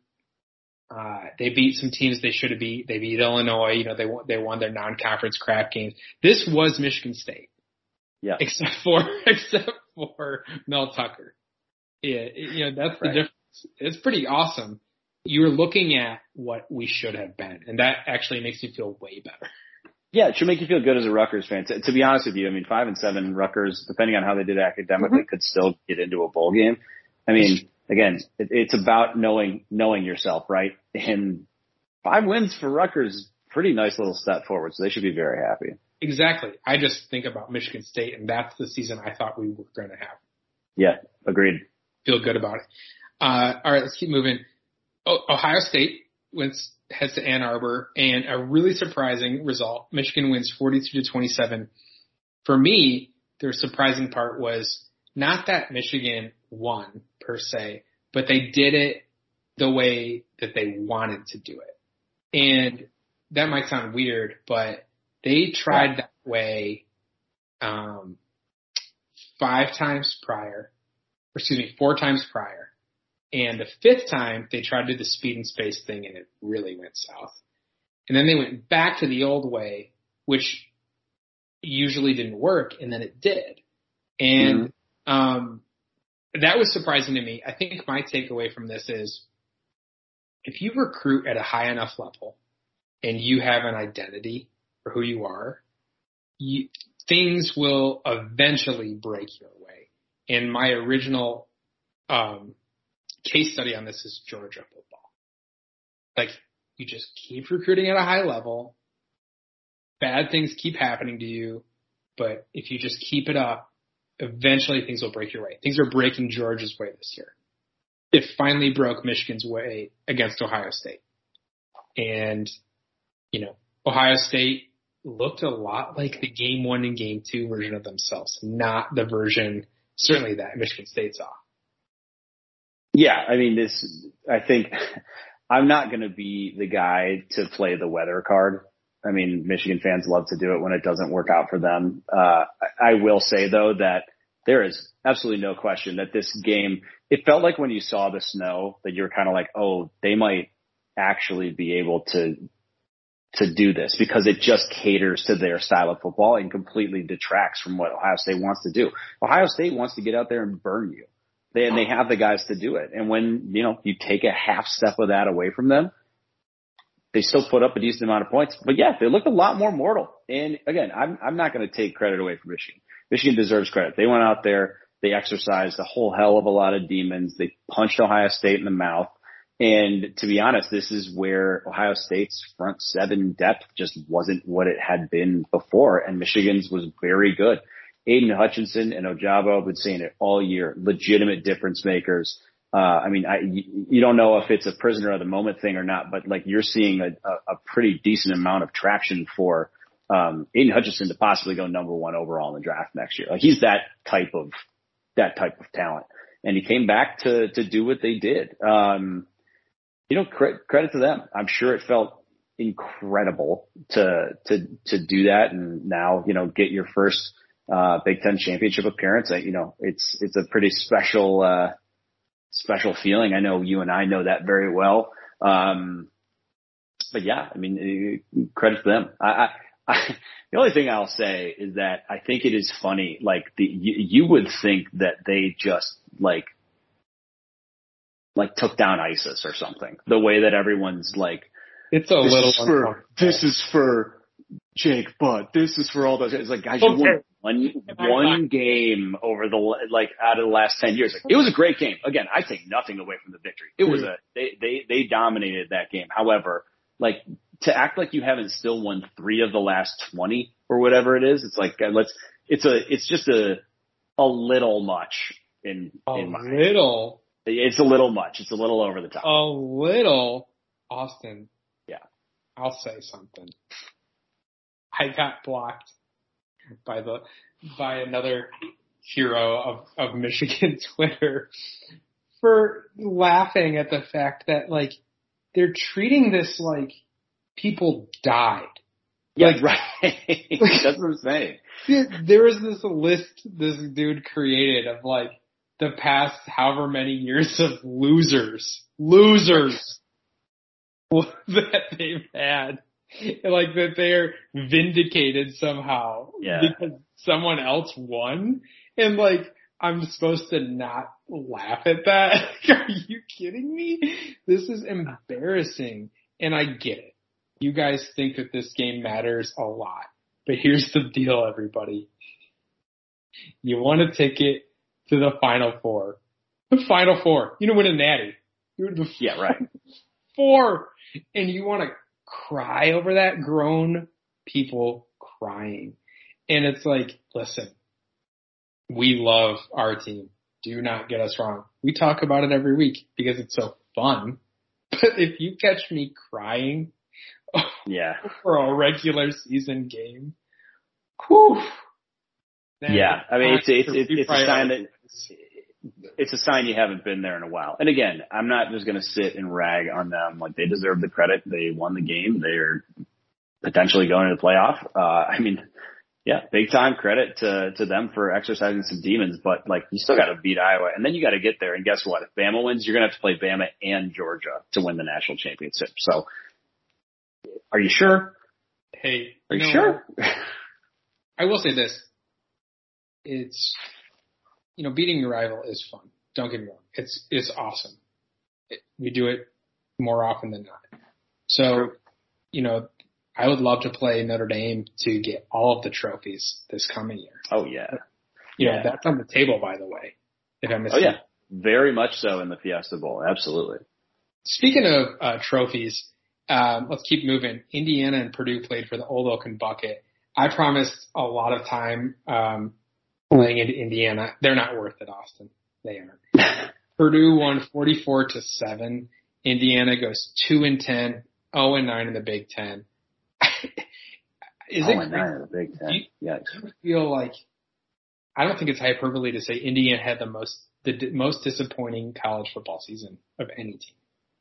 Uh, they beat some teams they should have beat. They beat Illinois. You know, they won, they won their non-conference crap games. This was Michigan State, Yeah. except for except for Mel Tucker. Yeah, it- you know that's the Right. difference. It's pretty awesome. You're looking at what we should have been, and that actually makes me feel way better. Yeah, it should make you feel good as a Rutgers fan. To, to be honest with you, I mean, five and seven Rutgers, depending on how they did academically, could still get into a bowl game. I mean, again, it, it's about knowing knowing yourself, right? And five wins for Rutgers, pretty nice little step forward. So they should be very happy. Exactly. I just think about Michigan State, and that's the season I thought we were going to have. Yeah, agreed. Feel good about it. Uh, all right, let's keep moving. O- Ohio State went heads to Ann Arbor, and a really surprising result. Michigan wins forty-two to twenty-seven. For me, the surprising part was not that Michigan won per se, but they did it the way that they wanted to do it. And that might sound weird, but they tried that way um, five times prior, or excuse me, four times prior. And the fifth time, they tried to do the speed and space thing, and it really went south. And then they went back to the old way, which usually didn't work, and then it did. And mm-hmm. um, that was surprising to me. I think my takeaway from this is if you recruit at a high enough level and you have an identity for who you are, you, things will eventually break your way. And my original um, case study on this is Georgia football. Like, you just keep recruiting at a high level. Bad things keep happening to you, but if you just keep it up, eventually things will break your way. Things are breaking Georgia's way this year. It finally broke Michigan's way against Ohio State. And, you know, Ohio State looked a lot like the game one and game two version of themselves, not the version, certainly, that Michigan State saw. Yeah, I mean, this, I think, I'm not going to be the guy to play the weather card. I mean, Michigan fans love to do it when it doesn't work out for them. Uh, I, I will say, though, that there is absolutely no question that this game, it felt like when you saw the snow that you were kind of like, oh, they might actually be able to to do this because it just caters to their style of football and completely detracts from what Ohio State wants to do. Ohio State wants to get out there and burn you. They, and they have the guys to do it. And when, you know, you take a half step of that away from them, they still put up a decent amount of points. But yeah, they look a lot more mortal. And again, I'm, I'm not going to take credit away from Michigan. Michigan deserves credit. They went out there, they exercised a whole hell of a lot of demons. They punched Ohio State in the mouth. And to be honest, this is where Ohio State's front seven depth just wasn't what it had been before. And Michigan's was very good. Aiden Hutchinson and Ojabo have been saying it all year. Legitimate difference makers. Uh, I mean, I, you, you don't know if it's a prisoner of the moment thing or not, but like you're seeing a, a, a pretty decent amount of traction for um, Aiden Hutchinson to possibly go number one overall in the draft next year. Like he's that type of that type of talent, and he came back to to do what they did. Um, you know, cre- credit to them. I'm sure it felt incredible to to to do that, and now you know get your first uh, Big Ten championship appearance. You know, it's it's a pretty special. Uh, special feeling. I know you and I know that very well. Um, but yeah, I mean, credit to them. I, I, I, the only thing I'll say is that I think it is funny. Like the, you, you would think that they just like, like took down ISIS or something. The way that everyone's like, it's a this little, is for, this is for Jake Butt. This is for all those. It's like, guys, okay. you won one, one game over the, like, out of the last ten years. Like, it was a great game. Again, I take nothing away from the victory. It was a, they, they, they dominated that game. However, like, to act like you haven't still won three of the last twenty or whatever it is, it's like, let's, it's a, it's just a, a little much in, a in my, little. It's a little much. It's a little over the top. A little. Austin. Yeah. I'll say something. I got blocked by the by another hero of, of Michigan Twitter for laughing at the fact that like they're treating this like people died. Yeah, like, right. That's what I'm saying. There was this list this dude created of like the past however many years of losers, losers that they've had. Like that they're vindicated somehow yeah. because someone else won. And like, I'm supposed to not laugh at that? Are you kidding me? This is embarrassing. And I get it. You guys think that this game matters a lot. But here's the deal, everybody. You want a ticket to the Final Four. The Final Four. You know, win a natty. You're the yeah, right. Four. And you want to cry over that, grown people crying. And it's like, listen, we love our team. Do not get us wrong. We talk about it every week because it's so fun. But if you catch me crying yeah. for a regular season game, whew. Yeah, I mean, it's, it's, it's, it's a sign that, it's a sign you haven't been there in a while. And again, I'm not just going to sit and rag on them. Like, they deserve the credit. They won the game. They're potentially going to the playoff. Uh, I mean, yeah, big time credit to, to them for exercising some demons, but like, you still got to beat Iowa, and then you got to get there. And guess what? If Bama wins, you're going to have to play Bama and Georgia to win the national championship. So are you sure? Hey, are you, you know, sure? I will say this. It's, you know, beating your rival is fun. Don't get me wrong. It's, it's awesome. It, we do it more often than not. So, you know, I would love to play Notre Dame to get all of the trophies this coming year. Oh, yeah. You yeah. know, that's on the table, by the way, if I'm Oh, yeah. Very much so in the Fiesta Bowl. Absolutely. Speaking of uh, trophies, um, let's keep moving. Indiana and Purdue played for the Old Oaken Bucket. I promised a lot of time um, playing in Indiana. They're not worth it, Austin. They aren't. Purdue won forty-four to seven. Indiana goes two and ten, zero and nine in the Big Ten. Is oh, it and nine in the Big Ten? Do you, yes. do you feel like, I don't think it's hyperbole to say Indiana had the most the d- most disappointing college football season of any team.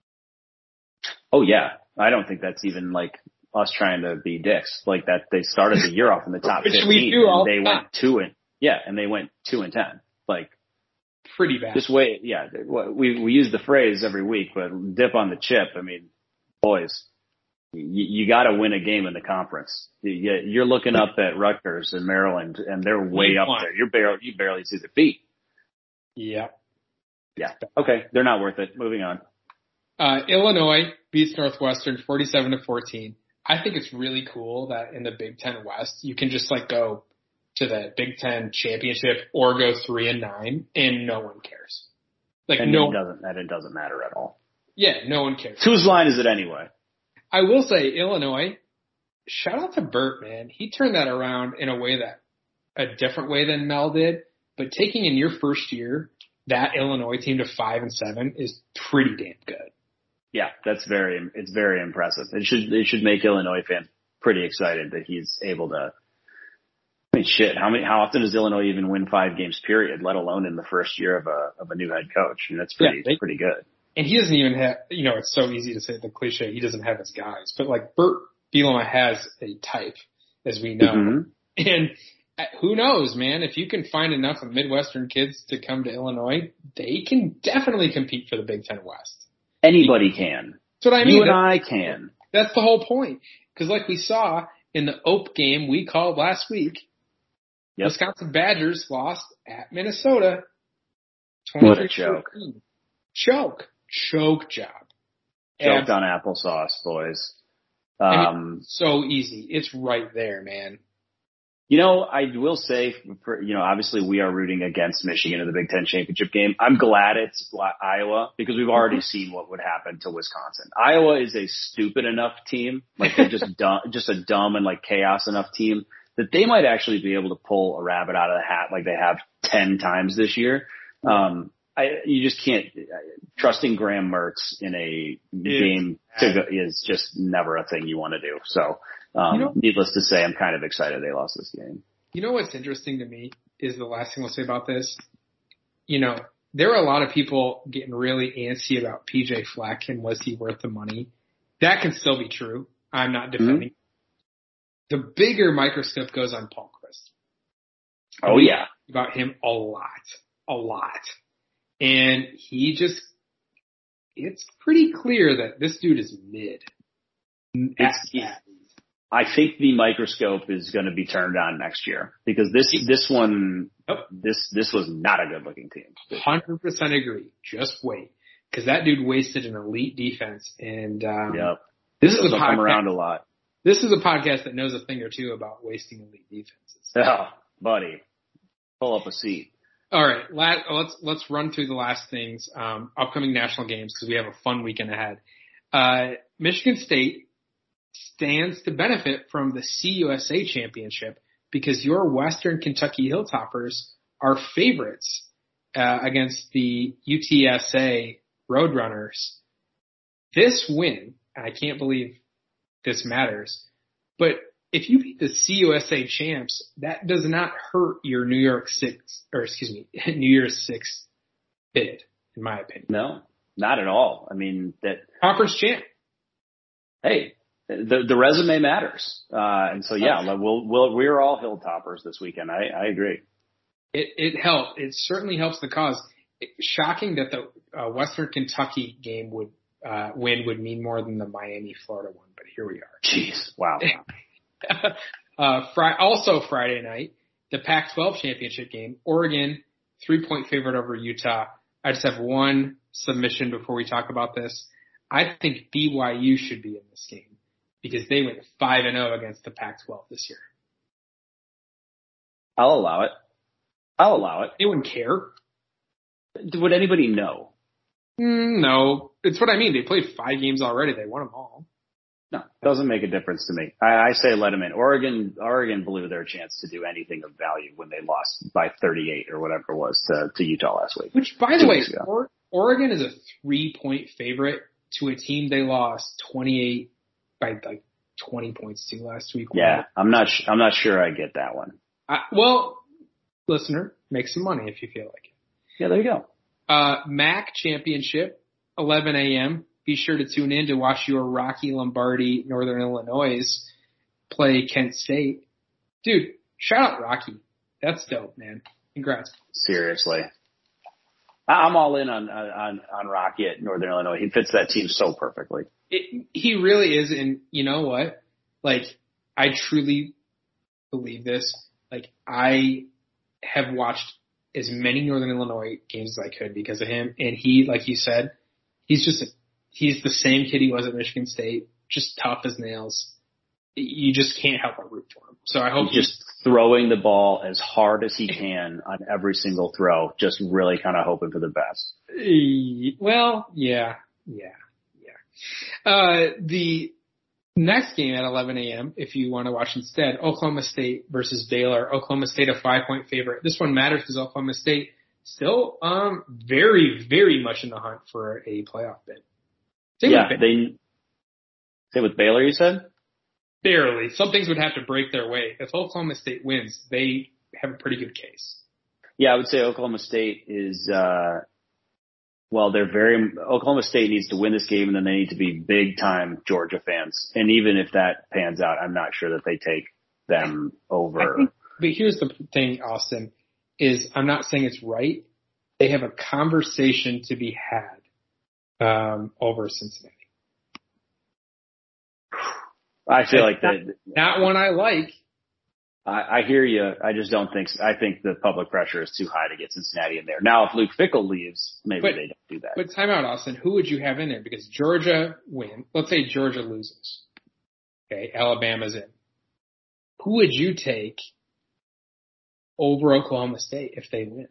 Oh yeah, I don't think that's even like us trying to be dicks. Like that, they started the year off in the top Which fifteen. we do all and they the went two and yeah, and they went two and ten. Like pretty bad. Just wait. Yeah, we we use the phrase every week, but dip on the chip. I mean, boys, you, you got to win a game in the conference. You, you're looking up at Rutgers and Maryland, and they're way up there. You're barely you barely see their feet. Yeah. Yeah. Okay, they're not worth it. Moving on. Uh, Illinois beats Northwestern forty-seven to fourteen. I think it's really cool that in the Big Ten West, you can just like go to the Big Ten championship or go three and nine and no one cares. Like and no it doesn't, that it doesn't matter at all. Yeah, no one cares. Whose line is it anyway? I will say Illinois, shout out to Burt, man. He turned that around in a way that, a different way than Mel did, but taking in your first year, that Illinois team to five and seven is pretty damn good. Yeah, that's very, it's very impressive. It should, it should make Illinois fans pretty excited that he's able to, I mean, shit, how many, how often does Illinois even win five games period, let alone in the first year of a, of a new head coach? I mean, that's pretty, yeah, they, pretty good. And he doesn't even have, you know, it's so easy to say the cliche, he doesn't have his guys, but like Burt Bielema has a type, as we know. Mm-hmm. And who knows, man, if you can find enough of Midwestern kids to come to Illinois, they can definitely compete for the Big Ten West. Anybody can. That's what I mean. You and I can. That's the whole point. Because like we saw in the O P game we called last week, yep. Wisconsin Badgers lost at Minnesota. What a joke. Choke. Choke job. Choked on applesauce, boys. Um, I mean, so easy. It's right there, man. You know, I will say, for, you know, obviously we are rooting against Michigan in the Big Ten championship game. I'm glad it's Iowa because we've already seen what would happen to Wisconsin. Iowa is a stupid enough team, like they're just dumb, just a dumb and like chaos enough team that they might actually be able to pull a rabbit out of the hat like they have ten times this year. Um, I, you just can't, trusting Graham Mertz in a it's game to go, is just never a thing you want to do. So, um, you know, needless to say, I'm kind of excited they lost this game. You know what's interesting to me is the last thing I'll say about this. You know, there are a lot of people getting really antsy about P J Fleck and was he worth the money? That can still be true. I'm not defending. Mm-hmm. The bigger microscope goes on Paul Chryst. Oh, we yeah. About him a lot, a lot. And he just, it's pretty clear that this dude is mid. It's, yeah. I think the microscope is going to be turned on next year because this, this one, yep. this, this was not a good looking team. one hundred percent agree. Just wait. Cause that dude wasted an elite defense and, um, yep. this is a podcast, come around a lot. This is a podcast that knows a thing or two about wasting elite defenses. Oh, buddy, pull up a seat. All right, last, let's let's run through the last things. Um, upcoming national games because we have a fun weekend ahead. Uh, Michigan State stands to benefit from the C U S A championship because your Western Kentucky Hilltoppers are favorites uh, against the U T S A Roadrunners. This win, and I can't believe this matters, but if you beat the C U S A champs, that does not hurt your New York six, or excuse me, New Year's six bid, in my opinion. No, not at all. I mean, that conference champ. Hey, the the resume matters, uh, and so yeah, we'll we'll we're all Hilltoppers this weekend. I, I agree. It it helped. It certainly helps the cause. It, shocking that the uh, Western Kentucky game would uh, win would mean more than the Miami Florida one, but here we are. Jeez, wow. uh, fri- also Friday night, the Pac twelve championship game. Oregon three point favorite over Utah. I just have one submission before we talk about this. I think B Y U should be in this game because they went five and zero against the Pac twelve this year. I'll allow it. I'll allow it. They wouldn't care. Would anybody know? Mm, no, it's what I mean. They played five games already. They won them all. No, doesn't make a difference to me. I, I say let them in. Oregon, Oregon blew their chance to do anything of value when they lost by thirty-eight or whatever it was to, to Utah last week. Which, by the way, or, Oregon is a three-point favorite to a team they lost twenty-eight by like twenty points to last week. Yeah, I'm not. Sh- I'm not sure I get that one. I, well, listener, make some money if you feel like it. Yeah, there you go. Uh, M A C championship, eleven a.m. Be sure to tune in to watch your Rocky Lombardi Northern Illinois play Kent State. Dude, shout out Rocky. That's dope, man. Congrats. Seriously. I'm all in on, on, on Rocky at Northern Illinois. He fits that team so perfectly. It, he really is. And you know what? Like, I truly believe this. Like, I have watched as many Northern Illinois games as I could because of him. And he, like you said, he's just, a, he's the same kid he was at Michigan State, just tough as nails. You just can't help but root for him. So I hope he's just throwing the ball as hard as he can on every single throw, just really kind of hoping for the best. Well, yeah, yeah, yeah. Uh, the next game at eleven a.m., if you want to watch instead, Oklahoma State versus Baylor. Oklahoma State a five-point favorite. This one matters because Oklahoma State still um very, very much in the hunt for a playoff bid. Same yeah, they. Say with Baylor, you said? Barely. Some things would have to break their way. If Oklahoma State wins, they have a pretty good case. Yeah, I would say Oklahoma State is, uh, well, they're very, Oklahoma State needs to win this game and then they need to be big time Georgia fans. And even if that pans out, I'm not sure that they take them over. Think, but here's the thing, Austin, is I'm not saying it's right. They have a conversation to be had, um, over Cincinnati. I feel like that. Not one I like. I, I hear you. I just don't think. I think the public pressure is too high to get Cincinnati in there. Now, if Luke Fickell leaves, maybe but, they don't do that. But time out, Austin. Who would you have in there? Because Georgia win. Let's say Georgia loses. Okay, Alabama's in. Who would you take over Oklahoma State if they win?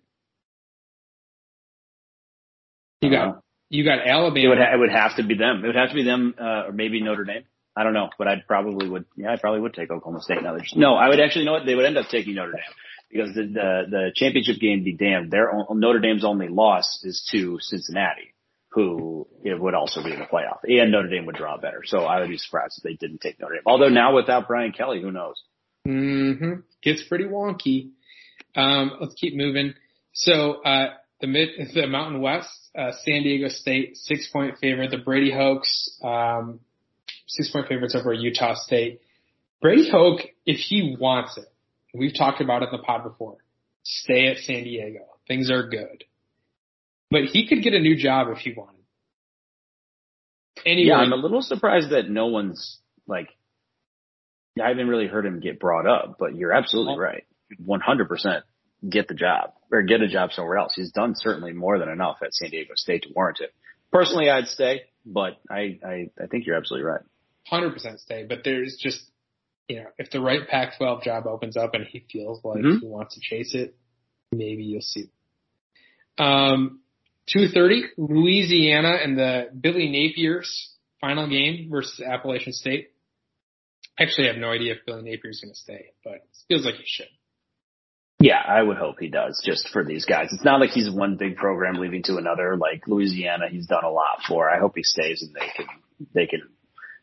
You got uh, you got Alabama. It would, ha- it would have to be them. It would have to be them, uh, or maybe Notre Dame. I don't know, but I probably would. Yeah, I probably would take Oklahoma State. Now, just, no, I would actually know what they would end up taking Notre Dame because the the, the championship game be damned. Their Notre Dame's only loss is to Cincinnati, who it would also be in the playoff, and Notre Dame would draw better. So I would be surprised if they didn't take Notre Dame. Although now without Brian Kelly, who knows? Mm-hmm. Gets pretty wonky. Um, let's keep moving. So uh, the mid, the Mountain West, uh, San Diego State six point favorite. The Brady Hoaks. Um, Six-point favorites over Utah State. Brady Hoke, if he wants it, we've talked about it in the pod before, stay at San Diego. Things are good. But he could get a new job if he wanted. Anyway, yeah, I'm a little surprised that no one's, like, I haven't really heard him get brought up, but you're absolutely right. one hundred percent get the job, or get a job somewhere else. He's done certainly more than enough at San Diego State to warrant it. Personally, I'd stay, but I, I, I think you're absolutely right. one hundred percent stay, but there's just, you know, if the right Pac twelve job opens up and he feels like mm-hmm. he wants to chase it, maybe you'll see. Um, two thirty, Louisiana and the Billy Napier's final game versus Appalachian State. Actually, I have no idea if Billy Napier's going to stay, but it feels like he should. Yeah, I would hope he does, just for these guys. It's not like he's one big program leaving to another. Like Louisiana, he's done a lot for. I hope he stays and they can, they can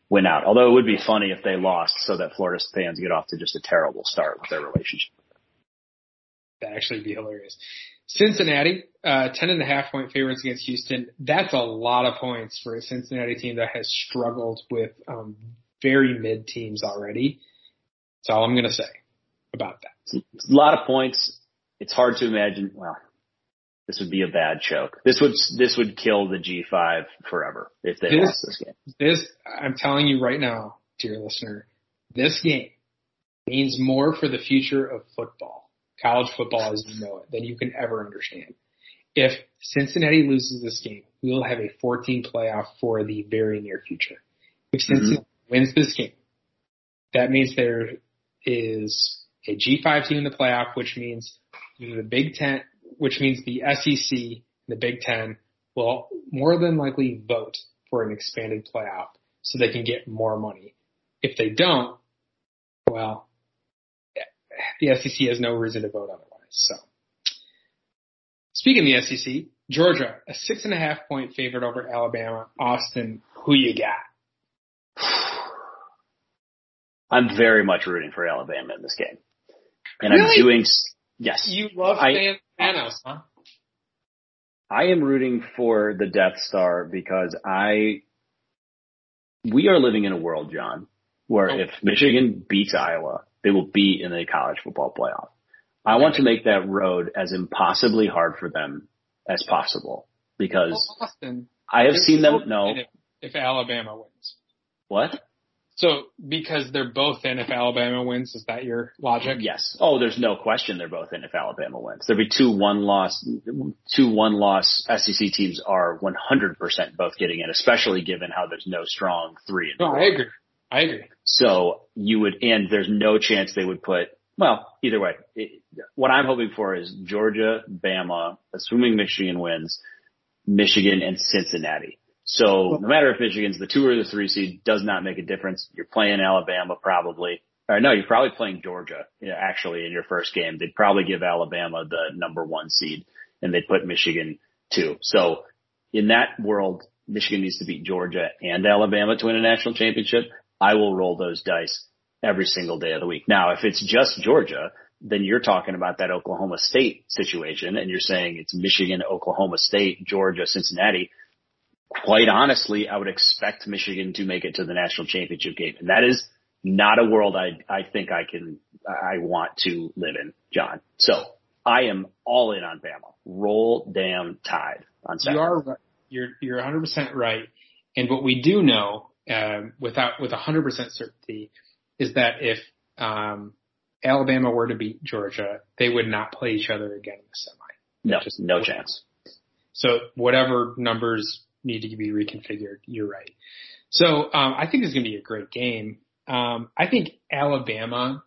win out. Although it would be funny if they lost so that Florida fans get off to just a terrible start with their relationship. That'd actually be hilarious. Cincinnati, uh, ten and a half point favorites against Houston. That's a lot of points for a Cincinnati team that has struggled with um, very mid teams already. That's all I'm going to say about that. It's a lot of points. It's hard to imagine. Well, this would be a bad choke. This would this would kill the G five forever if they this, lost this game. This, I'm telling you right now, dear listener, this game means more for the future of football, college football as you know it, than you can ever understand. If Cincinnati loses this game, we will have a fourteen playoff for the very near future. If Cincinnati mm-hmm. wins this game, that means there is a G five team in the playoff, which means the Big Ten, which means the S E C and the Big Ten will more than likely vote for an expanded playoff so they can get more money. If they don't, well, the S E C has no reason to vote otherwise. So, speaking of the S E C, Georgia, a six and a half point favorite over Alabama. Austin, who you got? I'm very much rooting for Alabama in this game. And really? I'm doing, yes. You love I, Thanos, huh? I am rooting for the Death Star because I, we are living in a world, John, where oh. if Michigan beats Iowa, they will be in the college football playoff. I want to make that road as impossibly hard for them as possible because well, Austin, I have seen them, no. If, if Alabama wins. What? So, because they're both in if Alabama wins, is that your logic? Yes. Oh, there's no question they're both in if Alabama wins. There'll be two one-loss, two one-loss S E C teams are one hundred percent both getting in, especially given how there's no strong three. No, I agree. I agree. So you would, and there's no chance they would put, well, either way, it, what I'm hoping for is Georgia, Bama, assuming Michigan wins, Michigan and Cincinnati. So no matter if Michigan's the two or the three seed, does not make a difference. You're playing Alabama probably. Or no, you're probably playing Georgia, you know, actually in your first game. They'd probably give Alabama the number one seed and they'd put Michigan two. So in that world, Michigan needs to beat Georgia and Alabama to win a national championship. I will roll those dice every single day of the week. Now, if it's just Georgia, then you're talking about that Oklahoma State situation and you're saying it's Michigan, Oklahoma State, Georgia, Cincinnati. Quite honestly, I would expect Michigan to make it to the national championship game. And that is not a world I, I think I can, I want to live in, John. So I am all in on Bama. Roll damn Tide on Saturday. You are, you're, you're one hundred percent right. And what we do know, um, without, with one hundred percent certainty is that if, um, Alabama were to beat Georgia, they would not play each other again in the semi. No, just no chance. So whatever numbers need to be reconfigured. You're right. So um, I think it's going to be a great game. Um, I think Alabama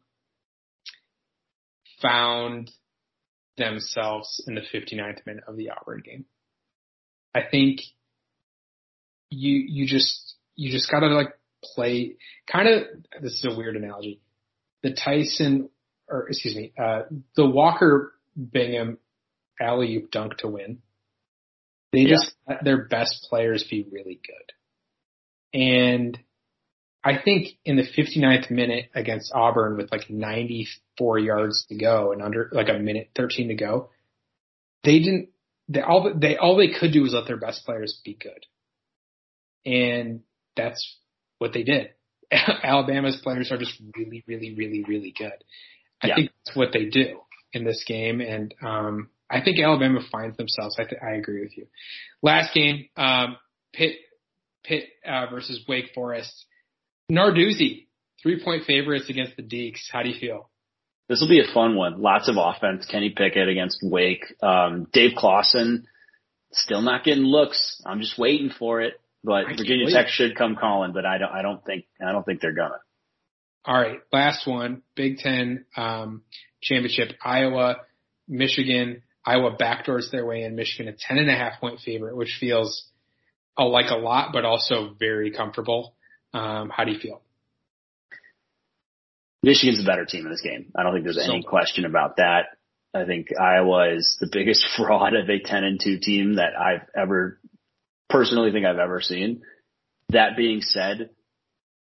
found themselves in the fifty-ninth minute of the Auburn game. I think you you just you just got to like play kind of. This is a weird analogy. The Tyson or excuse me, uh, the Walker Bingham alley-oop dunk to win. They yeah. just let their best players be really good. And I think in the fifty-ninth minute against Auburn with like ninety-four yards to go and under like a minute thirteen to go, they didn't, they all, they, all they could do was let their best players be good. And that's what they did. Alabama's players are just really, really, really, really good. I yeah. think that's what they do in this game. And, um, I think Alabama finds themselves. I, th- I agree with you. Last game, um, Pitt, Pitt uh, versus Wake Forest. Narduzzi, three-point favorites against the Deacs. How do you feel? This will be a fun one. Lots of offense. Kenny Pickett against Wake. Um, Dave Clawson, still not getting looks. I'm just waiting for it. But I Virginia Tech should come calling, but I don't. I don't think. I don't think they're gonna. All right, last one. Big Ten um, championship. Iowa, Michigan. Iowa backdoors their way in. Michigan, a ten and a half point favorite, which feels uh, like a lot, but also very comfortable. Um, how do you feel? Michigan's a better team in this game. I don't think there's so, any question about that. I think Iowa is the biggest fraud of a ten and two team that I've ever personally think I've ever seen. That being said,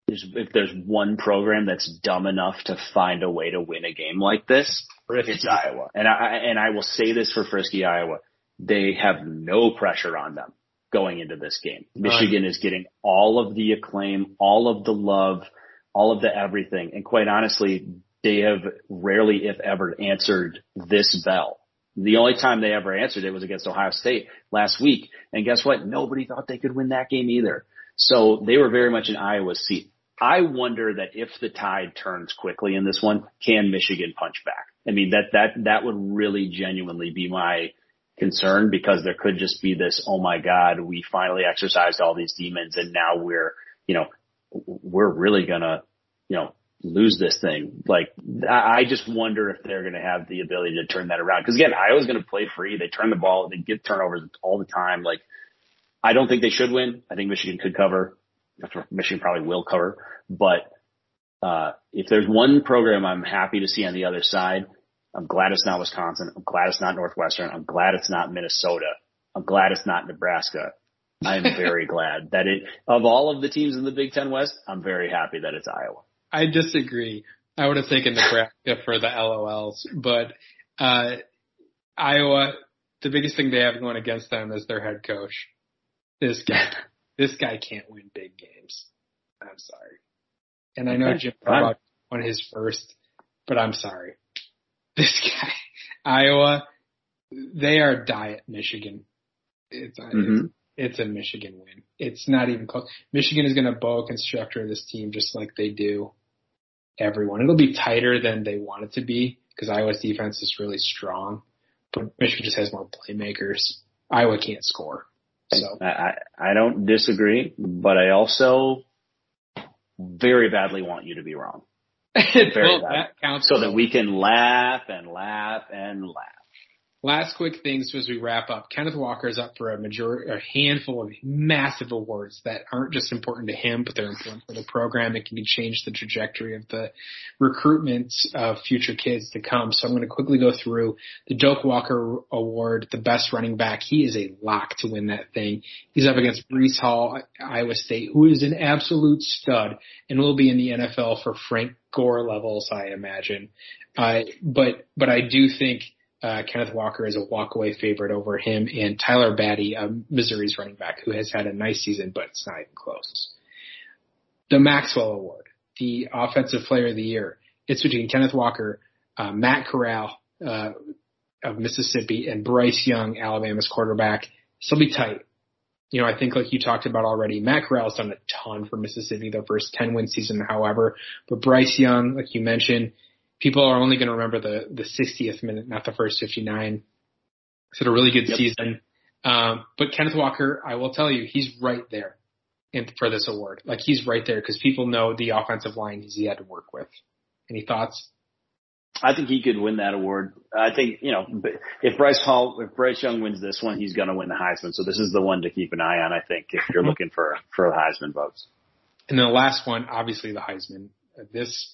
if there's one program that's dumb enough to find a way to win a game like this, Frisky. It's Iowa. And I and I will say this for Frisky, Iowa. They have no pressure on them going into this game. Michigan is getting all of the acclaim, all of the love, all of the everything. And quite honestly, they have rarely, if ever, answered this bell. The only time they ever answered it was against Ohio State last week. And guess what? Nobody thought they could win that game either. So they were very much in Iowa's seat. I wonder that if the tide turns quickly in this one, can Michigan punch back? I mean, that, that, that would really genuinely be my concern, because there could just be this, oh my God, we finally exercised all these demons and now we're, you know, we're really gonna, you know, lose this thing. Like, I just wonder if they're going to have the ability to turn that around. Because again, Iowa's going to play free. They turn the ball. They get turnovers all the time. Like, I don't think they should win. I think Michigan could cover. Michigan probably will cover. But uh if there's one program I'm happy to see on the other side, I'm glad it's not Wisconsin. I'm glad it's not Northwestern. I'm glad it's not Minnesota. I'm glad it's not Nebraska. I'm very glad that it, of all of the teams in the Big Ten West, I'm very happy that it's Iowa. I disagree. I would have taken Nebraska for the L O Ls, but uh Iowa, the biggest thing they have going against them is their head coach. This guy, this guy can't win big games. I'm sorry. And I know Okay. Jim Harbaugh won his first, but I'm sorry. This guy, Iowa, they are diet Michigan. It's, Mm-hmm. it's, it's a Michigan win. It's not even close. Michigan is going to boa constructor this team just like they do everyone. It'll be tighter than they want it to be because Iowa's defense is really strong, but Michigan just has more playmakers. Iowa can't score. So I, I, I don't disagree, but I also very badly want you to be wrong. Very well, bad. that counts. So that we can laugh and laugh and laugh. Last quick things as we wrap up. Kenneth Walker is up for a major, a handful of massive awards that aren't just important to him, but they're important for the program. It can change the trajectory of the recruitment of future kids to come. So I'm going to quickly go through the Doak Walker Award, the best running back. He is a lock to win that thing. He's up against Breece Hall, Iowa State, who is an absolute stud and will be in the N F L for Frank Gore levels, I imagine. Uh, but, but I do think Uh, Kenneth Walker is a walkaway favorite over him and Tyler Batty, uh, Missouri's running back, who has had a nice season, but it's not even close. The Maxwell Award, the Offensive Player of the Year. It's between Kenneth Walker, uh, Matt Corral, uh, of Mississippi, and Bryce Young, Alabama's quarterback. This will be tight. You know, I think like you talked about already, Matt Corral's done a ton for Mississippi their first ten win season, however, but Bryce Young, like you mentioned, people are only going to remember the, the sixtieth minute, not the first fifty-nine. It's had a really good yep. season. Um, but Kenneth Walker, I will tell you, he's right there in, for this award. Like, he's right there because people know the offensive line he had to work with. Any thoughts? I think he could win that award. I think, you know, if Bryce Hall, if Bryce Young wins this one, he's going to win the Heisman. So this is the one to keep an eye on, I think, if you're looking for, for Heisman votes. And then the last one, obviously the Heisman. This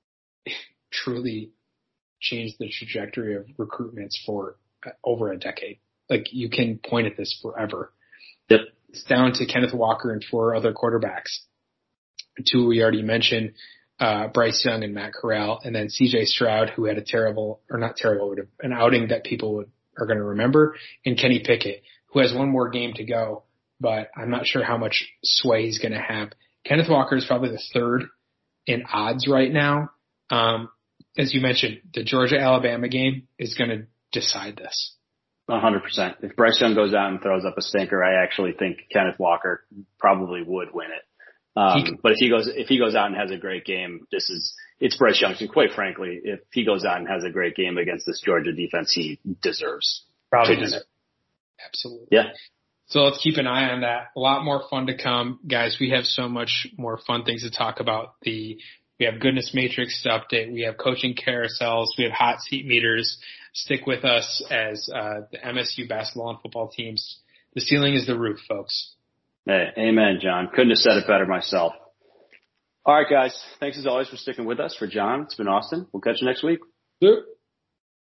truly changed the trajectory of recruitments for over a decade. Like, you can point at this forever. Yep. It's down to Kenneth Walker and four other quarterbacks. Two we already mentioned, uh, Bryce Young and Matt Corral, and then C J Stroud, who had a terrible, or not terrible, but an outing that people would, are going to remember, and Kenny Pickett, who has one more game to go, but I'm not sure how much sway he's going to have. Kenneth Walker is probably the third in odds right now. Um, as you mentioned, the Georgia-Alabama game is going to decide this. A hundred percent. If Bryce Young goes out and throws up a stinker, I actually think Kenneth Walker probably would win it. Um, he, but if he goes, if he goes out and has a great game, this is, it's Bryce Young. And quite frankly, if he goes out and has a great game against this Georgia defense, he deserves. Probably deserves. Absolutely. Yeah. So let's keep an eye on that. A lot more fun to come. Guys, we have so much more fun things to talk about. The We have Goodness Matrix to update. We have coaching carousels. We have hot seat meters. Stick with us as uh, the M S U basketball and football teams. The ceiling is the roof, folks. Hey, amen, John. Couldn't have said it better myself. All right, guys. Thanks as always for sticking with us. For John, it's been Austin. We'll catch you next week. Yep.